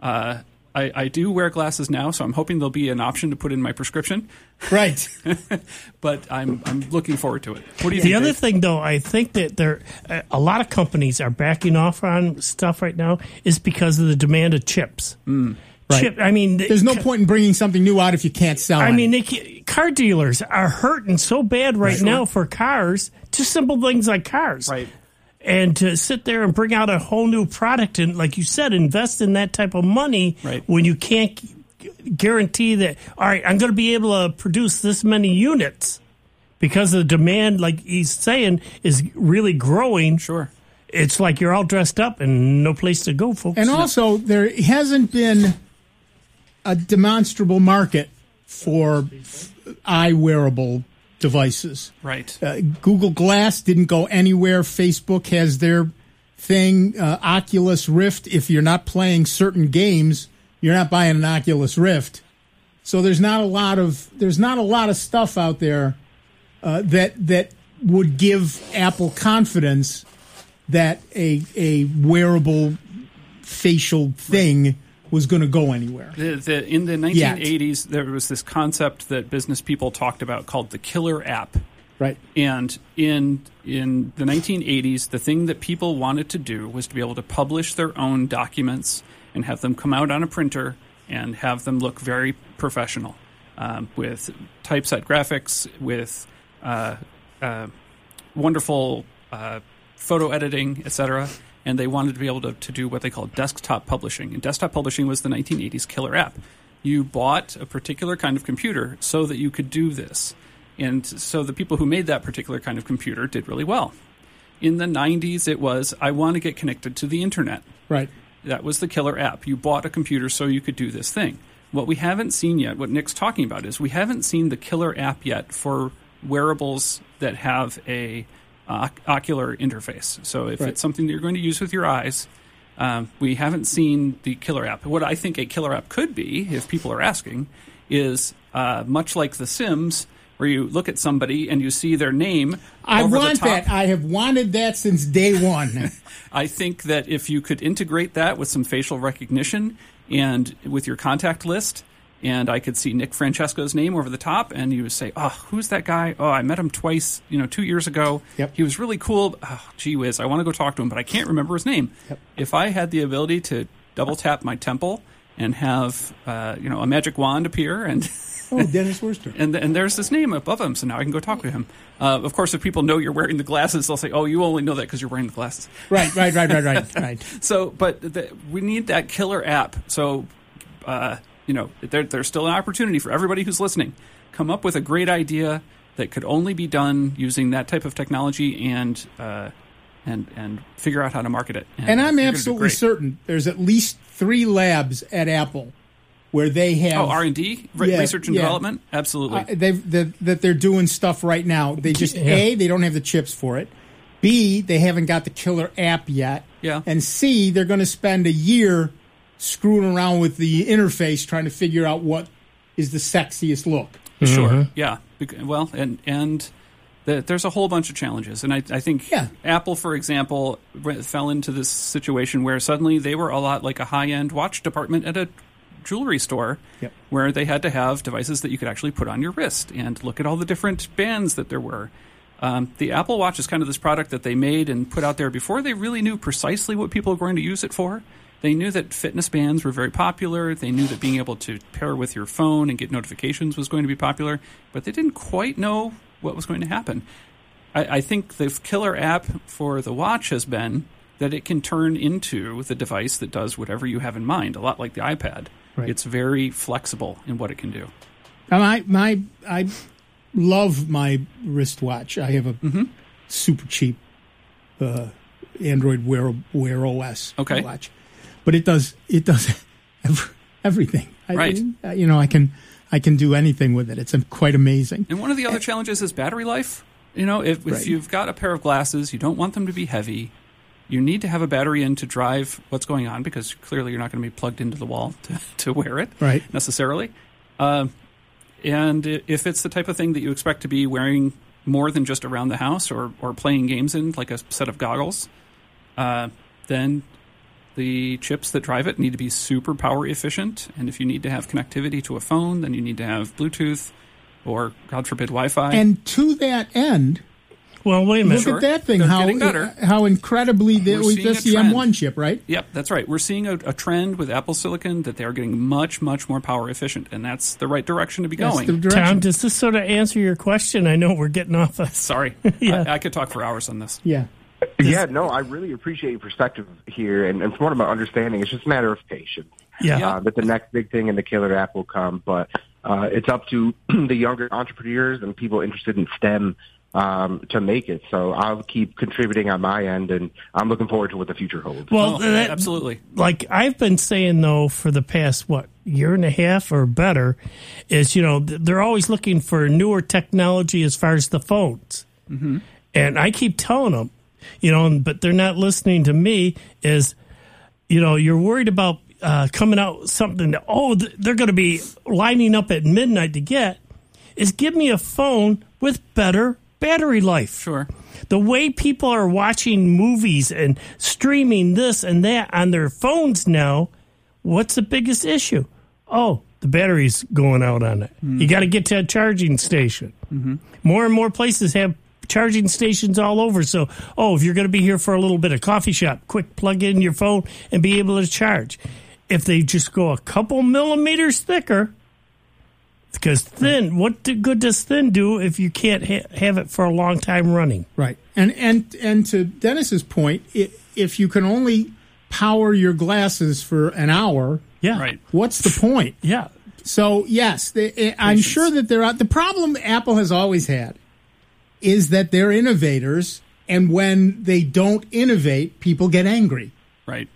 S4: I do wear glasses now, so I'm hoping there'll be an option to put in my prescription.
S2: Right.
S4: But I'm looking forward to it. What do you think?
S3: The other thing, though, I think that a lot of companies are backing off on stuff right now is because of the demand of chips.
S2: Right. There's no point in bringing something new out if you can't sell it.
S3: Car dealers are hurting so bad right now for cars, just simple things like cars.
S4: Right.
S3: And to sit there and bring out a whole new product and, like you said, invest in that type of money when you can't guarantee that, all right, I'm going to be able to produce this many units because the demand, like he's saying, is really growing.
S4: Sure.
S3: It's like you're all dressed up and no place to go, folks.
S2: And also, there hasn't been a demonstrable market for eye-wearable devices.
S4: Right.
S2: Google Glass didn't go anywhere. Facebook has their thing. Oculus Rift. If you're not playing certain games, you're not buying an Oculus Rift. So there's not a lot of stuff out there that would give Apple confidence that a wearable facial thing was going to go anywhere.
S4: In the 1980s, there was this concept that business people talked about called the killer app.
S2: Right.
S4: And in the 1980s, the thing that people wanted to do was to be able to publish their own documents and have them come out on a printer and have them look very professional, with typeset graphics, with wonderful photo editing, etc. And they wanted to be able to do what they call desktop publishing. And desktop publishing was the 1980s killer app. You bought a particular kind of computer so that you could do this. And so the people who made that particular kind of computer did really well. In the 90s, it was, I want to get connected to the internet.
S2: Right.
S4: That was the killer app. You bought a computer so you could do this thing. What we haven't seen yet, what Nick's talking about, is we haven't seen the killer app yet for wearables that have a ocular interface. So if it's something that you're going to use with your eyes, we haven't seen the killer app. What I think a killer app could be, if people are asking, is much like The Sims, where you look at somebody and you see their name.
S2: I
S4: over
S2: want
S4: the top.
S2: that. I have wanted that since day one.
S4: I think that if you could integrate that with some facial recognition and with your contact list, and I could see Nick Francesco's name over the top, and you would say, oh, who's that guy? Oh, I met him twice, 2 years ago.
S2: Yep.
S4: He was really cool. Oh, gee whiz, I want to go talk to him, but I can't remember his name.
S2: Yep.
S4: If I had the ability to double tap my temple and have a magic wand appear and...
S2: Oh, Dennis Worcester.
S4: And there's this name above him, so now I can go talk to him. Of course, if people know you're wearing the glasses, they'll say, oh, you only know that because you're wearing the glasses.
S2: Right.
S4: So, but we need that killer app. So, there's still an opportunity for everybody who's listening. Come up with a great idea that could only be done using that type of technology and figure out how to market it.
S2: And I'm absolutely certain there's at least 3 labs at Apple where they have
S4: R&D, research and development, absolutely.
S2: That they're doing stuff right now. They just A, they don't have the chips for it. B, they haven't got the killer app yet.
S4: Yeah.
S2: And C, they're going to spend a year screwing around with the interface trying to figure out what is the sexiest look.
S4: Sure. Yeah. Well, and there's a whole bunch of challenges, and I think Apple, for example, fell into this situation where suddenly they were a lot like a high-end watch department at a jewelry store, where they had to have devices that you could actually put on your wrist and look at all the different bands that there were. The Apple Watch is kind of this product that they made and put out there before they really knew precisely what people were going to use it for. They knew that fitness bands were very popular. They knew that being able to pair with your phone and get notifications was going to be popular, but they didn't quite know what was going to happen. I think the killer app for the watch has been that it can turn into the device that does whatever you have in mind, a lot like the iPad.
S2: Right.
S4: It's very flexible in what it can do.
S2: And I love my wristwatch. I have a super cheap Android Wear OS watch, but it does everything.
S4: Right.
S2: I can do anything with it. It's quite amazing.
S4: And one of the other challenges is battery life. If you've got a pair of glasses, you don't want them to be heavy. You need to have a battery in to drive what's going on, because clearly you're not going to be plugged into the wall to wear it necessarily. And if it's the type of thing that you expect to be wearing more than just around the house or playing games in, like a set of goggles, then the chips that drive it need to be super power efficient. And if you need to have connectivity to a phone, then you need to have Bluetooth or, God forbid, Wi-Fi.
S2: And to that end...
S3: Well, wait a minute.
S2: Look at that thing,
S4: They're getting better.
S2: How incredibly... That's the M1 chip, right?
S4: Yep, that's right. We're seeing a trend with Apple Silicon that they are getting much, much more power efficient, and that's the right direction to be going.
S3: Tom, does this sort of answer your question? I know we're getting off.
S4: Sorry. I could talk for hours on this.
S2: Yeah.
S19: Yeah, no, I really appreciate your perspective here, and from what I'm understanding, it's just a matter of patience.
S3: Yeah.
S19: That the next big thing in the killer app will come, but it's up to the younger entrepreneurs and people interested in STEM to make it. So I'll keep contributing on my end, and I'm looking forward to what the future holds.
S3: Well,
S4: absolutely.
S3: Like I've been saying, though, for the past, year and a half or better, is, they're always looking for newer technology as far as the phones.
S4: Mm-hmm.
S3: And I keep telling them, but they're not listening to me, is, you're worried about coming out with something that, they're going to be lining up at midnight to get, is give me a phone with better battery life.
S4: Sure.
S3: The way people are watching movies and streaming this and that on their phones now, what's the biggest issue? Oh, the battery's going out on it.
S4: Mm-hmm.
S3: You got to get to a charging station.
S4: Mm-hmm.
S3: More and more places have charging stations all over. So, if you're going to be here for a little bit of coffee shop, quick plug in your phone and be able to charge. If they just go a couple millimeters thicker, because thin, what good does thin do if you can't have it for a long time running?
S2: Right. And to Dennis's point, if you can only power your glasses for an hour,
S4: right.
S2: What's the point?
S3: Yeah.
S2: So, yes, I'm sure that the problem Apple has always had is that they're innovators, and when they don't innovate, people get angry.
S4: Right.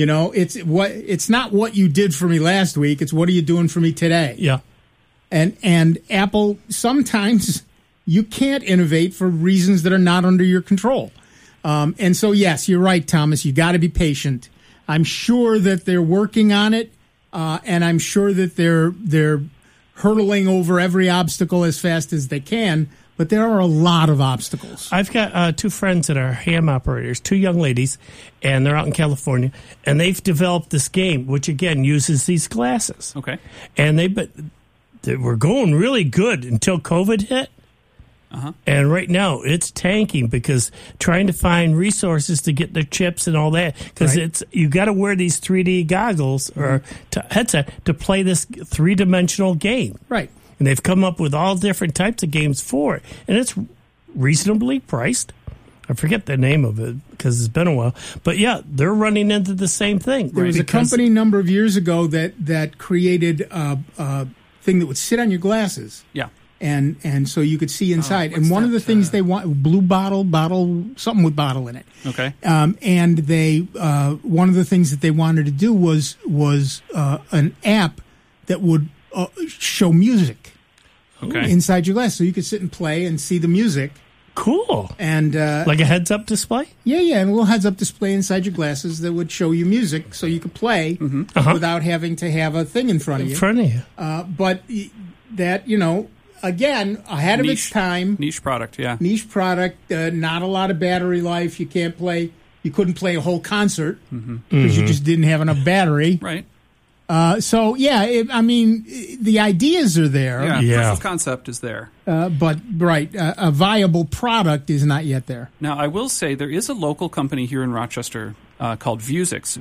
S2: It's not what you did for me last week, it's what are you doing for me today?
S3: Yeah.
S2: And Apple, sometimes you can't innovate for reasons that are not under your control. And so, yes, you're right, Thomas. You got to be patient. I'm sure that they're working on it, and I'm sure that they're hurtling over every obstacle as fast as they can. But there are a lot of obstacles.
S3: I've got two friends that are ham operators, two young ladies, and they're out in California, and they've developed this game, which, again, uses these glasses.
S4: Okay.
S3: And they were going really good until COVID hit.
S4: Uh-huh.
S3: And right now it's tanking because trying to find resources to get the chips and all that, because you got to wear these 3D goggles or headset to play this 3-dimensional game.
S2: Right.
S3: And they've come up with all different types of games for it, and it's reasonably priced. I forget the name of it because it's been a while. But, yeah, they're running into the same thing.
S2: There was a company a number of years ago that created a thing that would sit on your glasses.
S4: Yeah.
S2: And so you could see inside. And one of the things they want, blue bottle, something with bottle in it.
S4: Okay.
S2: And they one of the things that they wanted to do was an app that would show music inside your glass. So you could sit and play and see the music.
S3: Cool.
S2: And
S3: like a heads-up display?
S2: Yeah, and a little heads-up display inside your glasses that would show you music so you could play without having to have a thing in front of you. But that, again, ahead of its time.
S4: Niche product, yeah.
S2: Niche product, not a lot of battery life. You couldn't play a whole concert because you just didn't have enough battery.
S4: Right.
S2: So, the ideas are there.
S4: Yeah. Proof of concept is there.
S2: But a viable product is not yet there.
S4: Now, I will say there is a local company here in Rochester called Vuzix,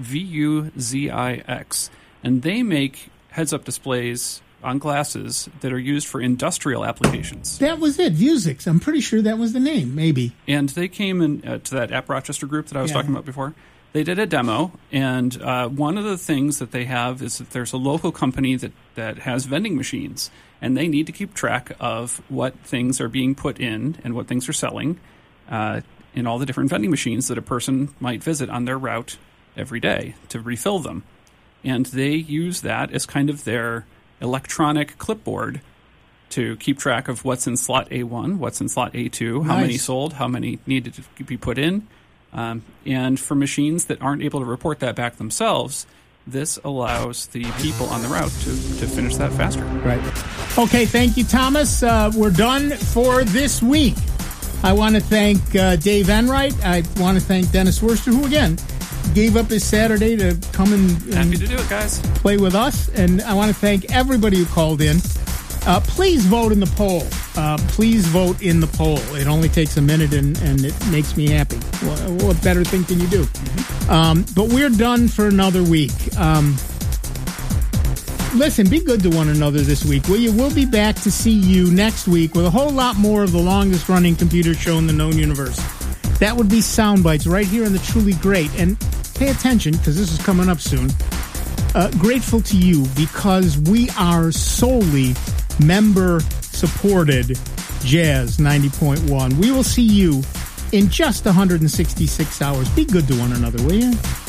S4: Vuzix, and they make heads-up displays on glasses that are used for industrial applications.
S2: That was it, Vuzix. I'm pretty sure that was the name, maybe.
S4: And they came in to that App Rochester group that I was talking about before. They did a demo, and one of the things that they have is that there's a local company that has vending machines, and they need to keep track of what things are being put in and what things are selling in all the different vending machines that a person might visit on their route every day to refill them. And they use that as kind of their electronic clipboard to keep track of what's in slot A1, what's in slot A2, how many sold, how many needed to be put in. And for machines that aren't able to report that back themselves, this allows the people on the route to finish that faster.
S2: Right. Okay, thank you, Thomas. We're done for this week. I want to thank Dave Enright. I want to thank Dennis Worster, who, again, gave up his Saturday to come and
S4: happy to do it, guys.
S2: Play with us. And I want to thank everybody who called in. Please vote in the poll. Please vote in the poll. It only takes a minute, and it makes me happy. What better thing can you do? But we're done for another week. Listen, be good to one another this week, will you? We'll be back to see you next week with a whole lot more of the longest-running computer show in the known universe. That would be Soundbites right here on the Truly Great. And pay attention, because this is coming up soon. Grateful to you because we are solely member-supported Jazz 90.1. We will see you in just 166 hours. Be good to one another, will you?